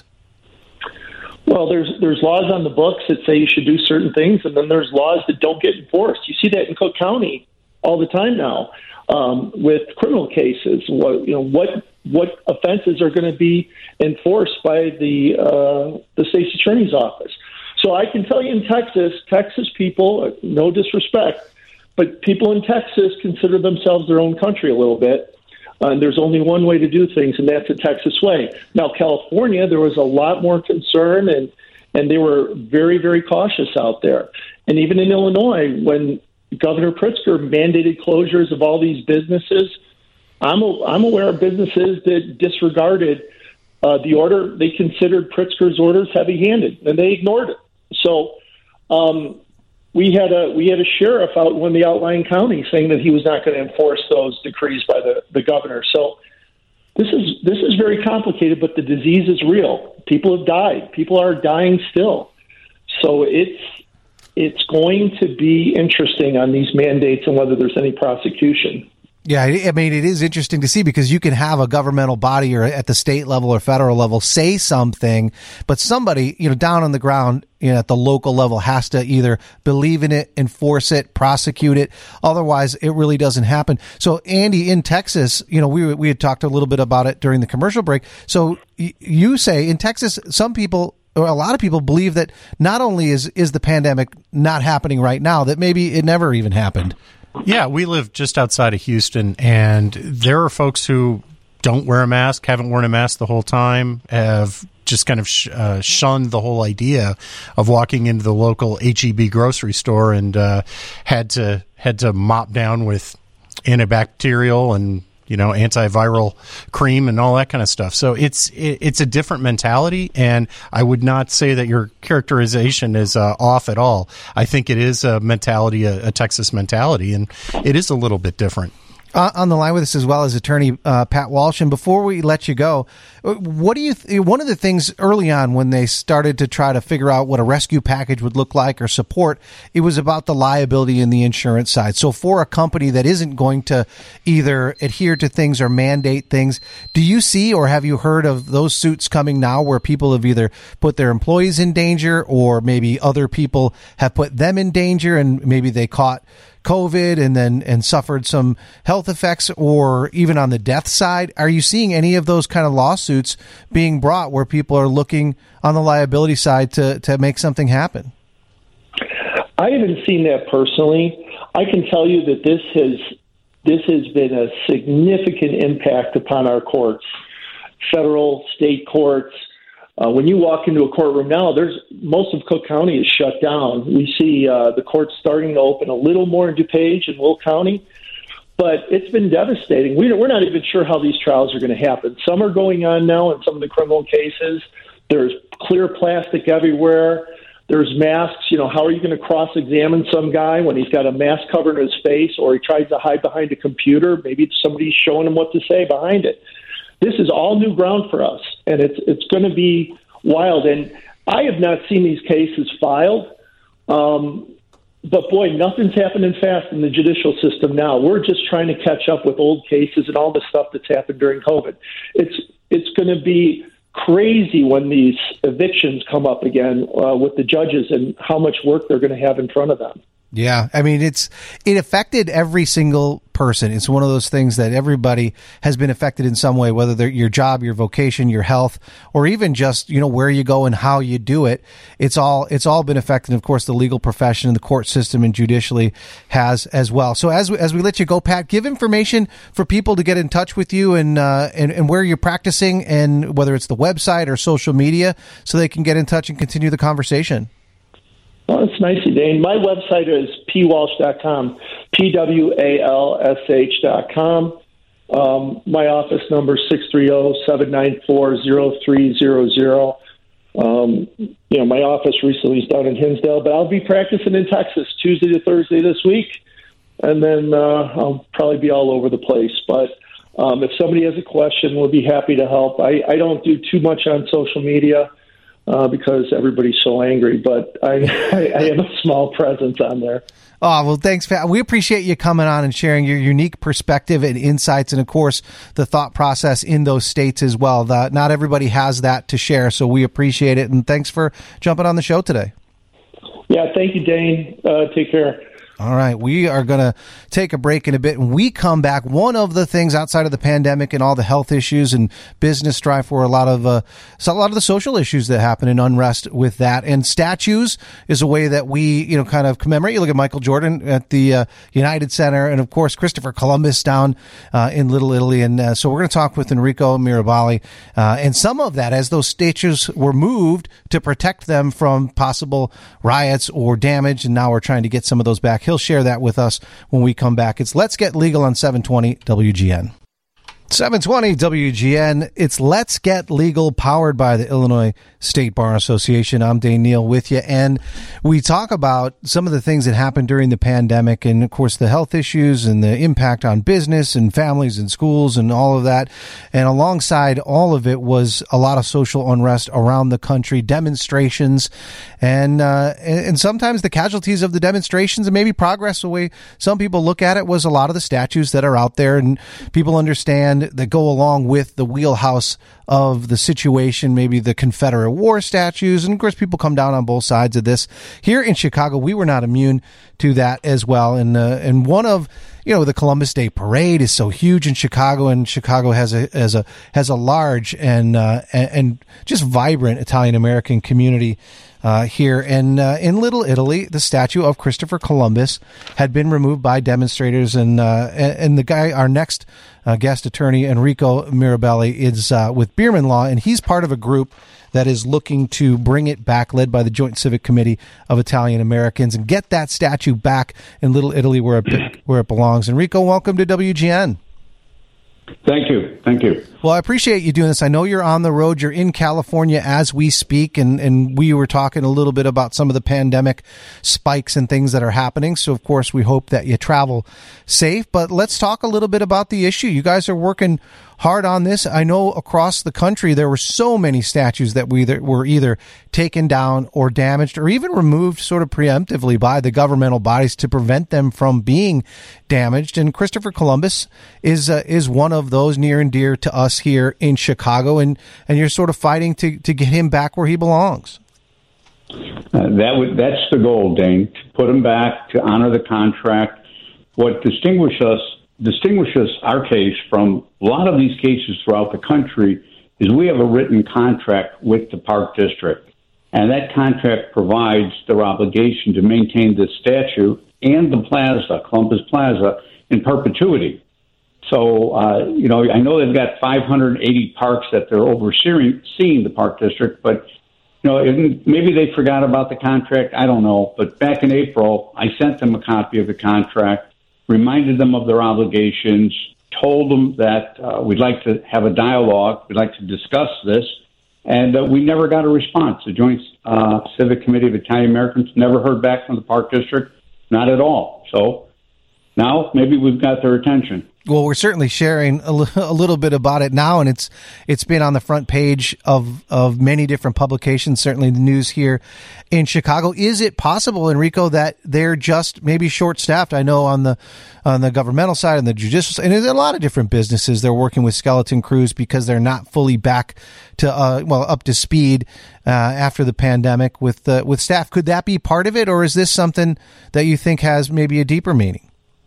Well, there's there's laws on the books that say you should do certain things, and then there's laws that don't get enforced. You see that in Cook County all the time now um, with criminal cases. What you know what. What offenses are going to be enforced by the uh, the state's attorney's office? So I can tell you in Texas, Texas people, no disrespect, but people in Texas consider themselves their own country a little bit. Uh, and there's only one way to do things, and that's the Texas way. Now, California, there was a lot more concern, and, and they were very, very cautious out there. And even in Illinois, when Governor Pritzker mandated closures of all these businesses, I'm a, I'm aware of businesses that disregarded uh, the order. They considered Pritzker's orders heavy-handed, and they ignored it. So um, we had a we had a sheriff out in the outlying county saying that he was not going to enforce those decrees by the, the governor. So this is this is very complicated, but the disease is real. People have died. People are dying still. So it's it's going to be interesting on these mandates and whether there's any prosecution. Yeah, I mean, it is interesting to see because you can have a governmental body or at the state level or federal level say something, but somebody, you know, down on the ground, you know, at the local level has to either believe in it, enforce it, prosecute it. Otherwise, it really doesn't happen. So, Andy, in Texas, you know, we we had talked a little bit about it during the commercial break. So y- you say in Texas, some people or a lot of people believe that not only is, is the pandemic not happening right now, that maybe it never even happened. Yeah, we live just outside of Houston, and there are folks who don't wear a mask, haven't worn a mask the whole time, have just kind of sh- uh, shunned the whole idea of walking into the local H E B grocery store and uh, had to had to mop down with antibacterial and you know antiviral cream and all that kind of stuff. So it's it, it's a different mentality, and I would not say that your characterization is uh, off at all. I think it is a mentality, a, a Texas mentality, and it is a little bit different. Uh, on the line with us as well as attorney uh, Pat Walsh. And before we let you go, what do you? Th- one of the things early on when they started to try to figure out what a rescue package would look like or support, it was about the liability and the insurance side. So for a company that isn't going to either adhere to things or mandate things, do you see or have you heard of those suits coming now where people have either put their employees in danger or maybe other people have put them in danger and maybe they caught COVID and then and suffered some health effects, or even on the death side? Are you seeing any of those kind of lawsuits being brought where people are looking on the liability side to, to make something happen? I haven't seen that personally. I can tell you that this has this has been a significant impact upon our courts, federal, state courts. Uh, when you walk into a courtroom now, there's most of Cook County is shut down. We see uh, the courts starting to open a little more in DuPage and Will County, but it's been devastating. We, we're not even sure how these trials are going to happen. Some are going on now in some of the criminal cases. There's clear plastic everywhere. There's masks. You know, how are you going to cross-examine some guy when he's got a mask covering his face or he tries to hide behind a computer? Maybe somebody's showing him what to say behind it. This is all new ground for us, and it's it's going to be wild. And I have not seen these cases filed, um, but boy, nothing's happening fast in the judicial system now. We're just trying to catch up with old cases and all the stuff that's happened during COVID. It's it's going to be crazy when these evictions come up again uh, with the judges and how much work they're going to have in front of them. Yeah, I mean, it's it affected every single person. It's one of those things that everybody has been affected in some way, whether they're your job, your vocation, your health, or even just, you know, where you go and how you do it. It's all it's all been affected. And of course, the legal profession and the court system and judicially has as well. So as we, as we let you go, Pat, give information for people to get in touch with you and, uh, and, and where you're practicing and whether it's the website or social media so they can get in touch and continue the conversation. Well, it's nice, Dane. My website is p walsh dot com, P W A L S H dot com. Um, my office number is six three zero, seven nine four, zero three zero zero. Um, you know, my office recently is down in Hinsdale, but I'll be practicing in Texas Tuesday to Thursday this week, and then uh, I'll probably be all over the place. But um, if somebody has a question, we'll be happy to help. I, I don't do too much on social media. Uh, because everybody's so angry, but I, I, I have a small presence on there. Oh, well, thanks, Pat. We appreciate you coming on and sharing your unique perspective and insights and, of course, the thought process in those states as well. The, not everybody has that to share, so we appreciate it, and thanks for jumping on the show today. Yeah, thank you, Dane. Uh, take care. All right, we are going to take a break in a bit. When we come back, one of the things outside of the pandemic and all the health issues and business strife were a lot of uh, so a lot of the social issues that happen and unrest with that. And statues is a way that we, you know, kind of commemorate. You look at Michael Jordan at the uh, United Center, and of course Christopher Columbus down uh, in Little Italy. And uh, so we're going to talk with Enrico Mirabali, uh, and some of that as those statues were moved to protect them from possible riots or damage, and now we're trying to get some of those back. He'll share that with us when we come back. It's Let's Get Legal on seven twenty W G N. seven twenty W G N. It's Let's Get Legal, powered by the Illinois State Bar Association. I'm Dane Neal with you, and we talk about some of the things that happened during the pandemic, and of course the health issues and the impact on business and families and schools and all of that. And alongside all of it was a lot of social unrest around the country, demonstrations, and uh, and sometimes the casualties of the demonstrations and maybe progress. The way some people look at it was a lot of the statues that are out there, and people understand that go along with the wheelhouse of the situation, maybe the Confederate War statues. And of course, people come down on both sides of this. Here in Chicago, we were not immune to that as well. And, uh, and one of, you know, the Columbus Day Parade is so huge in Chicago, and Chicago has a, has a, has a large and, uh, and just vibrant Italian American community Uh, here. And uh, in Little Italy, the statue of Christopher Columbus had been removed by demonstrators. And uh, and the guy, our next uh, guest attorney, Enrico Mirabelli, is uh, with Bierman Law, and he's part of a group that is looking to bring it back, led by the Joint Civic Committee of Italian Americans, and get that statue back in Little Italy where it, where it belongs. Enrico, welcome to W G N. Thank you. Thank you. Well, I appreciate you doing this. I know you're on the road. You're in California as we speak, and, and we were talking a little bit about some of the pandemic spikes and things that are happening. So, of course, we hope that you travel safe. But let's talk a little bit about the issue. You guys are working hard on this. I know across the country there were so many statues that we either, were either taken down or damaged or even removed sort of preemptively by the governmental bodies to prevent them from being damaged. And Christopher Columbus is uh, is one of those near and dear to us here in Chicago, and, and you're sort of fighting to, to get him back where he belongs. Uh, that would that's the goal, Dane, to put him back, to honor the contract. What distinguishes us distinguishes our case from a lot of these cases throughout the country is we have a written contract with the Park District, and that contract provides their obligation to maintain the statue and the plaza, Columbus Plaza, in perpetuity. So, uh, you know, I know they've got five hundred eighty parks that they're overseeing, seeing the Park District, but, you know, maybe they forgot about the contract. I don't know. But back in April, I sent them a copy of the contract, reminded them of their obligations, told them that uh, we'd like to have a dialogue, we'd like to discuss this, and uh, we never got a response. The Joint uh, Civic Committee of Italian Americans never heard back from the Park District, not at all. So now maybe we've got their attention. Well, we're certainly sharing a, l- a little bit about it now, and it's it's been on the front page of, of many different publications, certainly the news here in Chicago. Is it possible, Enrico, that they're just maybe short-staffed? I know on the on the governmental side and the judicial side, and there's a lot of different businesses, they're working with skeleton crews because they're not fully back to, uh, well, up to speed uh, after the pandemic with uh, with staff. Could that be part of it, or is this something that you think has maybe a deeper meaning?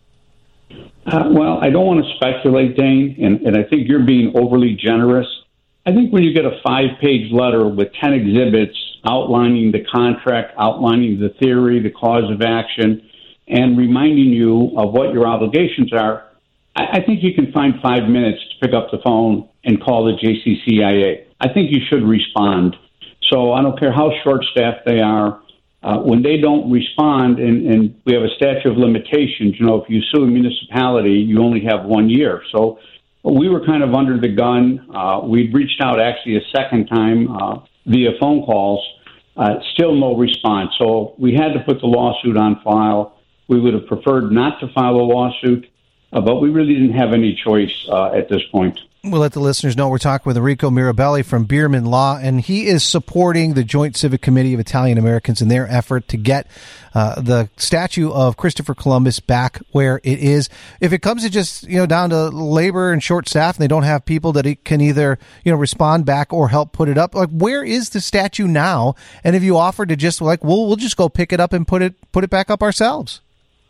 Uh, well, I don't want to speculate, Dane, and, and I think you're being overly generous. I think when you get a five-page letter with ten exhibits outlining the contract, outlining the theory, the cause of action, and reminding you of what your obligations are, I, I think you can find five minutes to pick up the phone and call the J C C I A. I think you should respond. So I don't care how short-staffed they are. Uh, when they don't respond, and, and we have a statute of limitations, you know, if you sue a municipality, you only have one year. So we were kind of under the gun. Uh, we'd reached out actually a second time uh, via phone calls. Uh, still no response. So we had to put the lawsuit on file. We would have preferred not to file a lawsuit, uh, but we really didn't have any choice uh, at this point. We'll let the listeners know we're talking with Enrico Mirabelli from Bierman Law, and he is supporting the Joint Civic Committee of Italian Americans in their effort to get uh, the statue of Christopher Columbus back where it is. If it comes to just, you know, down to labor and short staff, and they don't have people that can either, you know, respond back or help put it up, like, where is the statue now? And if you offer to just like, well, we'll just go pick it up and put it put it back up ourselves.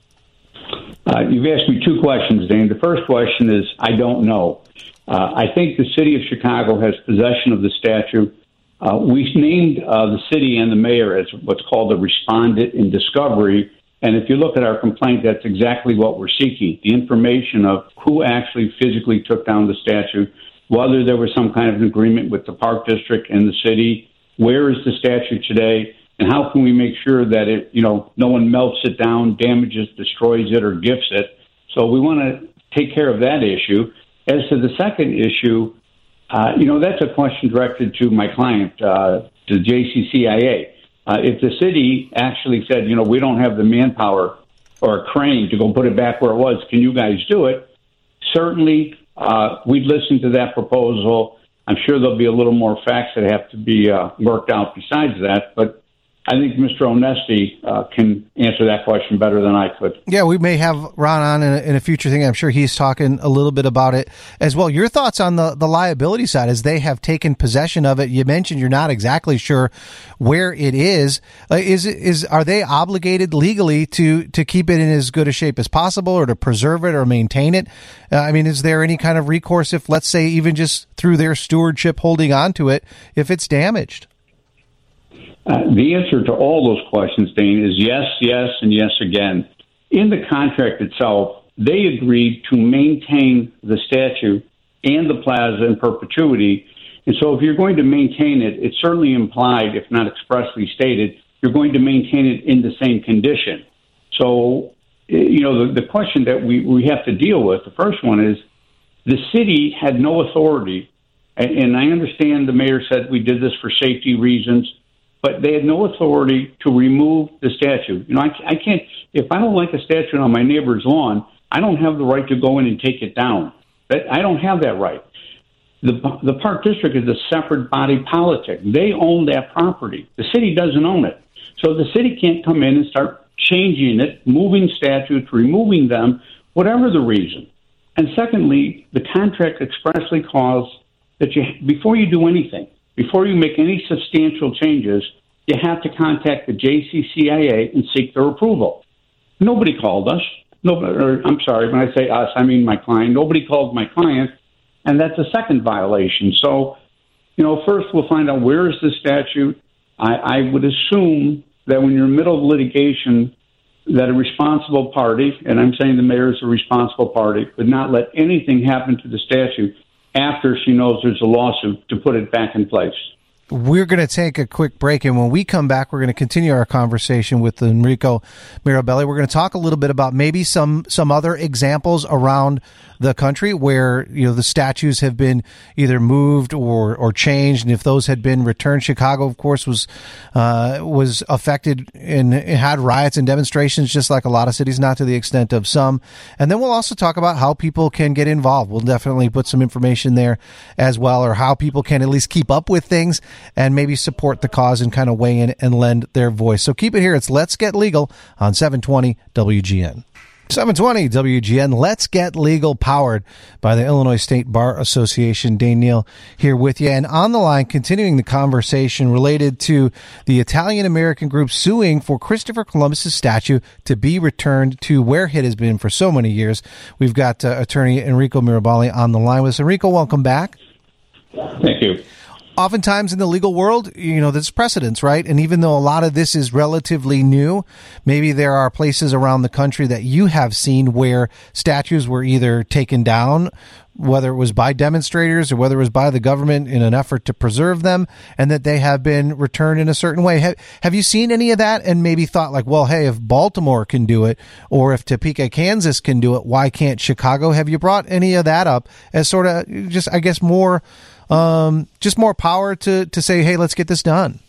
Uh, you've asked me two questions, Dane. The first question is, I don't know. Uh, I think the city of Chicago has possession of the statue. Uh, we named uh, the city and the mayor as what's called the respondent in discovery. And if you look at our complaint, that's exactly what we're seeking, the information of who actually physically took down the statue, whether there was some kind of an agreement with the Park District and the city, where is the statue today, and how can we make sure that it, you know, no one melts it down, damages, destroys it, or gifts it. So we want to take care of that issue. as to the second issue, uh, you know, that's a question directed to my client, uh, to J C C I A. Uh, if the city actually said, you know, we don't have the manpower or a crane to go put it back where it was, can you guys do it? Certainly, uh, we'd listen to that proposal. I'm sure there'll be a little more facts that have to be uh, worked out besides that, but I think Mister Onesti uh, can answer that question better than I could. Yeah, we may have Ron on in a, in a future thing. I'm sure he's talking a little bit about it as well. Your thoughts on the, the liability side as they have taken possession of it? You mentioned you're not exactly sure where it is. Uh, is is are they obligated legally to to keep it in as good a shape as possible, or to preserve it or maintain it? Uh, I mean, is there any kind of recourse if, let's say, even just through their stewardship holding on to it, if it's damaged? Uh, the answer to all those questions, Dane, is yes, yes, and yes again. In the contract itself, they agreed to maintain the statue and the plaza in perpetuity. And so if you're going to maintain it, it's certainly implied, if not expressly stated, you're going to maintain it in the same condition. So, you know, the, the question that we, we have to deal with, the first one is the city had no authority, and, and I understand the mayor said we did this for safety reasons, but they had no authority to remove the statue. You know, I, I can't, if I don't like a statue on my neighbor's lawn, I don't have the right to go in and take it down. That, I don't have that right. The, the Park District is a separate body politic. They own that property. The city doesn't own it. So the city can't come in and start changing it, moving statues, removing them, whatever the reason. And secondly, the contract expressly calls that you, before you do anything, before you make any substantial changes, you have to contact the J C C I A and seek their approval. Nobody called us. Nobody, or I'm sorry, when I say us, I mean my client. Nobody called my client, and that's a second violation. So, you know, first we'll find out where is the statute. I, I would assume that when you're in the middle of litigation, that a responsible party, and I'm saying the mayor is a responsible party, would not let anything happen to the statute after she knows there's a lawsuit to put it back in place. We're going to take a quick break, and when we come back, we're going to continue our conversation with Enrico Mirabelli. We're going to talk a little bit about maybe some some other examples around the country where, you know, the statues have been either moved or or changed, and if those had been returned. Chicago, of course, was uh, was affected and had riots and demonstrations, just like a lot of cities, not to the extent of some. And then we'll also talk about how people can get involved. We'll definitely put some information there as well, or how people can at least keep up with things and maybe support the cause and kind of weigh in and lend their voice. So keep it here. It's Let's Get Legal on seven twenty W G N. seven twenty W G N, Let's Get Legal, powered by the Illinois State Bar Association. Dane Neal here with you. And on the line, continuing the conversation related to the Italian-American group suing for Christopher Columbus's statue to be returned to where it has been for so many years. We've got uh, attorney Enrico Mirabelli on the line with us. Enrico, welcome back. Thank you. Oftentimes in the legal world, you know, there's precedents, right? And even though a lot of this is relatively new, maybe there are places around the country that you have seen where statues were either taken down, whether it was by demonstrators or whether it was by the government in an effort to preserve them, and that they have been returned in a certain way. Have, have you seen any of that and maybe thought like, well, hey, if Baltimore can do it, or if Topeka, Kansas can do it, why can't Chicago? Have you brought any of that up as sort of just, I guess, more... Um, just more power to, to say, hey, let's get this done?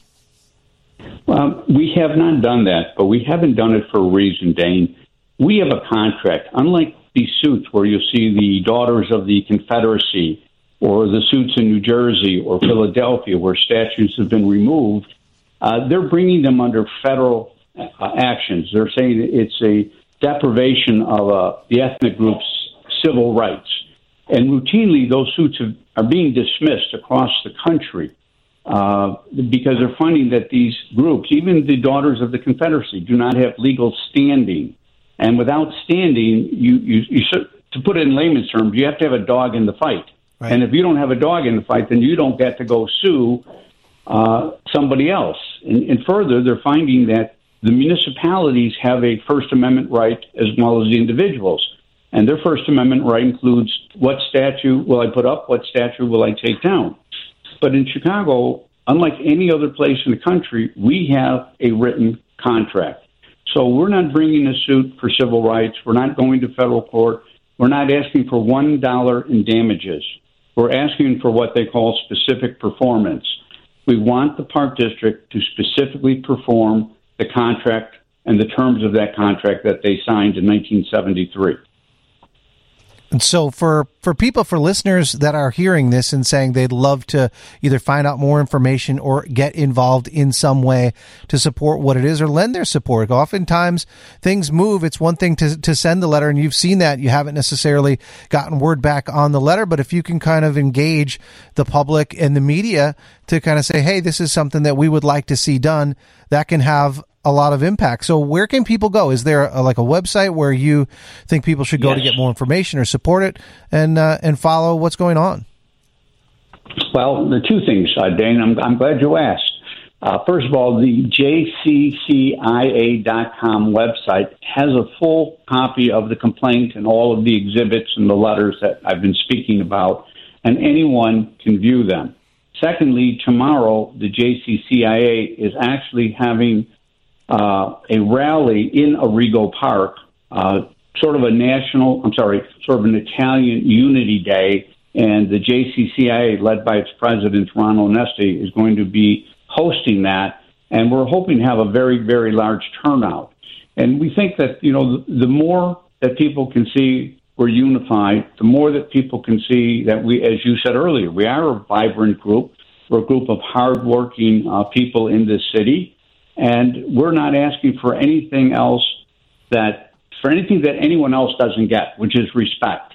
Well, we have not done that, but we haven't done it for a reason, Dane. We have a contract. Unlike these suits where you see the Daughters of the Confederacy or the suits in New Jersey or Philadelphia where statues have been removed, uh, they're bringing them under federal uh, actions. They're saying it's a deprivation of uh, the ethnic group's civil rights. And routinely, those suits have, are being dismissed across the country uh, because they're finding that these groups, even the Daughters of the Confederacy, do not have legal standing. And without standing, you, you, you to put it in layman's terms, you have to have a dog in the fight. Right. And if you don't have a dog in the fight, then you don't get to go sue uh, somebody else. And, and further, they're finding that the municipalities have a First Amendment right as well as the individuals. And their First Amendment right includes what statue will I put up, what statue will I take down. But in Chicago, unlike any other place in the country, we have a written contract. So we're not bringing a suit for civil rights. We're not going to federal court. We're not asking for one dollar in damages. We're asking for what they call specific performance. We want the Park District to specifically perform the contract and the terms of that contract that they signed in nineteen seventy-three. And so for, for people, for listeners that are hearing this and saying they'd love to either find out more information or get involved in some way to support what it is or lend their support, oftentimes things move. It's one thing to, to send the letter, and you've seen that. You haven't necessarily gotten word back on the letter, but if you can kind of engage the public and the media to kind of say, hey, this is something that we would like to see done, that can have a lot of impact. So where can people go? Is there a, like a website where you think people should go yes. to get more information or support it and uh, and follow what's going on? Well, the two things, uh, Dane, I'm, I'm glad you asked. Uh, first of all, the J C C I A dot com website has a full copy of the complaint and all of the exhibits and the letters that I've been speaking about, and anyone can view them. Secondly, tomorrow, the J C C I A is actually having Uh, a rally in Arrigo Park, uh, sort of a national, I'm sorry, sort of an Italian unity day, and the J C C I A, led by its president, Ron Onesti, is going to be hosting that, and we're hoping to have a very, very large turnout. And we think that, you know, the, the more that people can see we're unified, the more that people can see that we, as you said earlier, we are a vibrant group. We're a group of hardworking uh, people in this city. And we're not asking for anything else that, for anything that anyone else doesn't get, which is respect.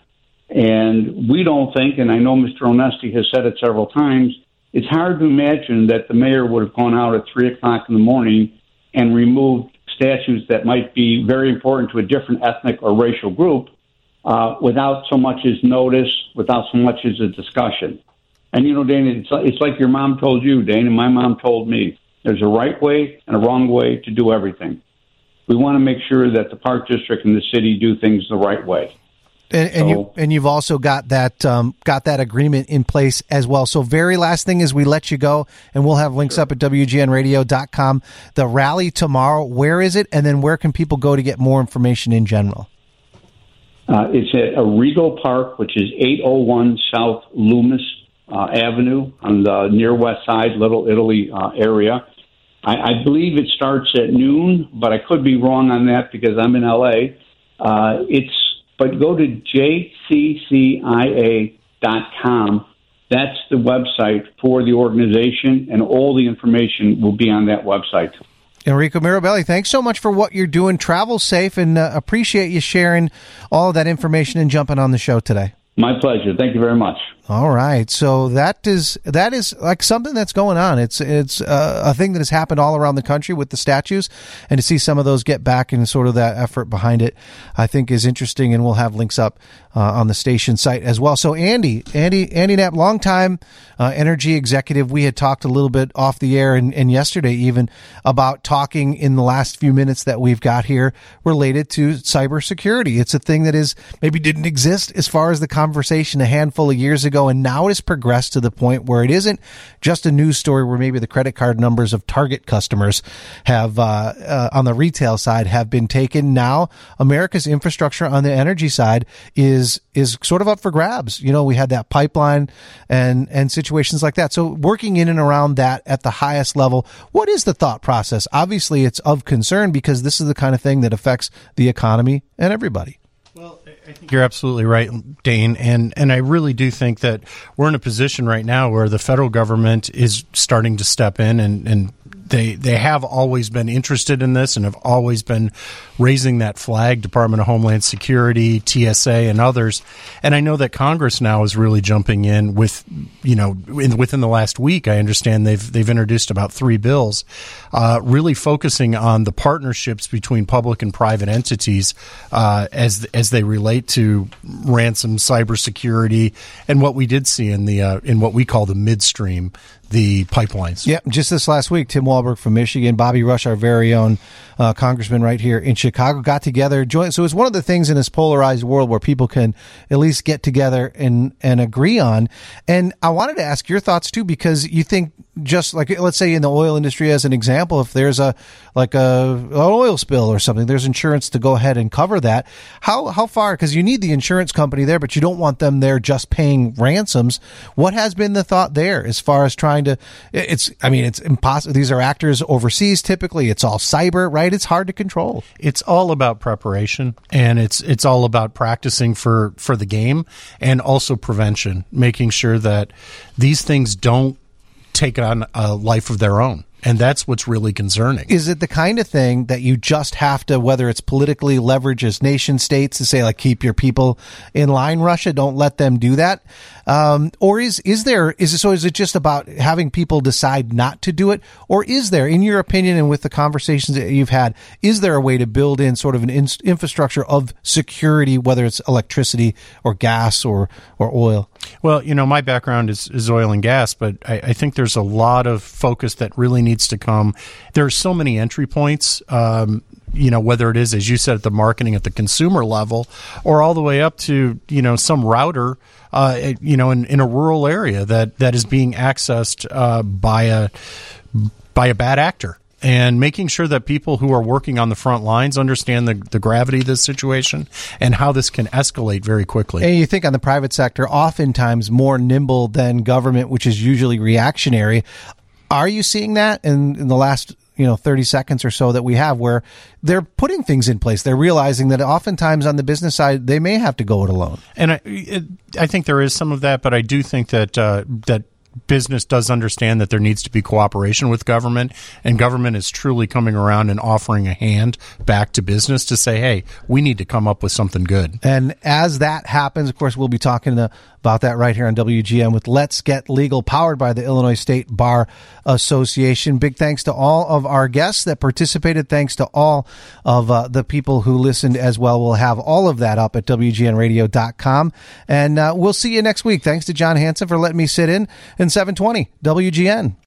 And we don't think, and I know Mister Onesti has said it several times, it's hard to imagine that the mayor would have gone out at three o'clock in the morning and removed statues that might be very important to a different ethnic or racial group uh, without so much as notice, without so much as a discussion. And, you know, Dana, it's, it's like your mom told you, Dana, and my mom told me. There's a right way and a wrong way to do everything. We want to make sure that the Park District and the city do things the right way. And, and, so, you, and you've also got that um, got that agreement in place as well. So very last thing is we let you go, and we'll have links sure. up at W G N radio dot com. The rally tomorrow, where is it? And then where can people go to get more information in general? Uh, it's at Arrigo Park, which is eight oh one South Loomis uh, Avenue on the near west side, Little Italy uh, area. I, I believe it starts at noon, but I could be wrong on that because I'm in L A. Uh, it's but go to J C C I A dot com. That's the website for the organization, and all the information will be on that website. Enrico Mirabelli, thanks so much for what you're doing. Travel safe, and uh, appreciate you sharing all of that information and jumping on the show today. My pleasure. Thank you very much. All right, so that is that is like something that's going on. It's it's uh, a thing that has happened all around the country with the statues, and to see some of those get back and sort of that effort behind it, I think is interesting. And we'll have links up uh, on the station site as well. So Andy, Andy, Andy Knapp, longtime uh, energy executive. We had talked a little bit off the air and, and yesterday even about talking in the last few minutes that we've got here related to cybersecurity. It's a thing that is maybe didn't exist as far as the conversation a handful of years ago. And now it has progressed to the point where it isn't just a news story where maybe the credit card numbers of Target customers have, uh, uh, on the retail side have been taken. Now America's infrastructure on the energy side is, is sort of up for grabs. You know, we had that pipeline and, and situations like that. So working in and around that at the highest level, what is the thought process? Obviously it's of concern because this is the kind of thing that affects the economy and everybody. Well, I think you're absolutely right, Dane, and and I really do think that we're in a position right now where the federal government is starting to step in, and, and they they have always been interested in this and have always been raising that flag, Department of Homeland Security, T S A, and others. And I know that Congress now is really jumping in with, you know, in, within the last week, I understand they've they've introduced about three bills, uh, really focusing on the partnerships between public and private entities uh, as as they relate to ransom, cybersecurity, and what we did see in the uh, in what we call the midstream, the pipelines. Yeah, just this last week, Tim Walberg from Michigan, Bobby Rush, our very own uh, congressman right here in Chicago, got together. Joined, so it's one of the things in this polarized world where people can at least get together and, and agree on. And I wanted to ask your thoughts, too, because you think just like, let's say in the oil industry as an example, if there's a like a an oil spill or something, there's insurance to go ahead and cover that. How how far? Because you need the insurance company there, but you don't want them there just paying ransoms. What has been the thought there as far as trying to? It's I mean it's impossible. These are actors overseas. Typically, it's all cyber, right? It's hard to control. It's all about preparation, and it's it's all about practicing for for the game, and also prevention, making sure that these things don't take on a life of their own. And that's what's really concerning. Is it the kind of thing that you just have to, whether it's politically leverage as nation states to say, like, keep your people in line, Russia, don't let them do that? Um, or is, is there, is it, so is it just about having people decide not to do it? Or is there, in your opinion, and with the conversations that you've had, is there a way to build in sort of an in, infrastructure of security, whether it's electricity or gas or, or oil? Well, you know, my background is, is oil and gas, but I, I think there's a lot of focus that really needs to come. There are so many entry points, um, you know, whether it is, as you said, at the marketing at the consumer level, or all the way up to, you know, some router, uh, you know, in, in a rural area that, that is being accessed uh, by a by a bad actor. And making sure that people who are working on the front lines understand the, the gravity of this situation and how this can escalate very quickly. And you think on the private sector, oftentimes more nimble than government, which is usually reactionary. Are you seeing that in, in the last, you know, thirty seconds or so that we have, where they're putting things in place? They're realizing that oftentimes on the business side, they may have to go it alone. And I, it, I think there is some of that, but I do think that uh, that business does understand that there needs to be cooperation with government, and government is truly coming around and offering a hand back to business to say, hey, we need to come up with something good. And as that happens, of course, we'll be talking to, about that right here on W G N with Let's Get Legal, powered by the Illinois State Bar Association. Big thanks to all of our guests that participated. Thanks to all of uh, the people who listened as well. We'll have all of that up at W G N radio dot com. And uh, we'll see you next week. Thanks to John Hanson for letting me sit in in seven twenty W G N.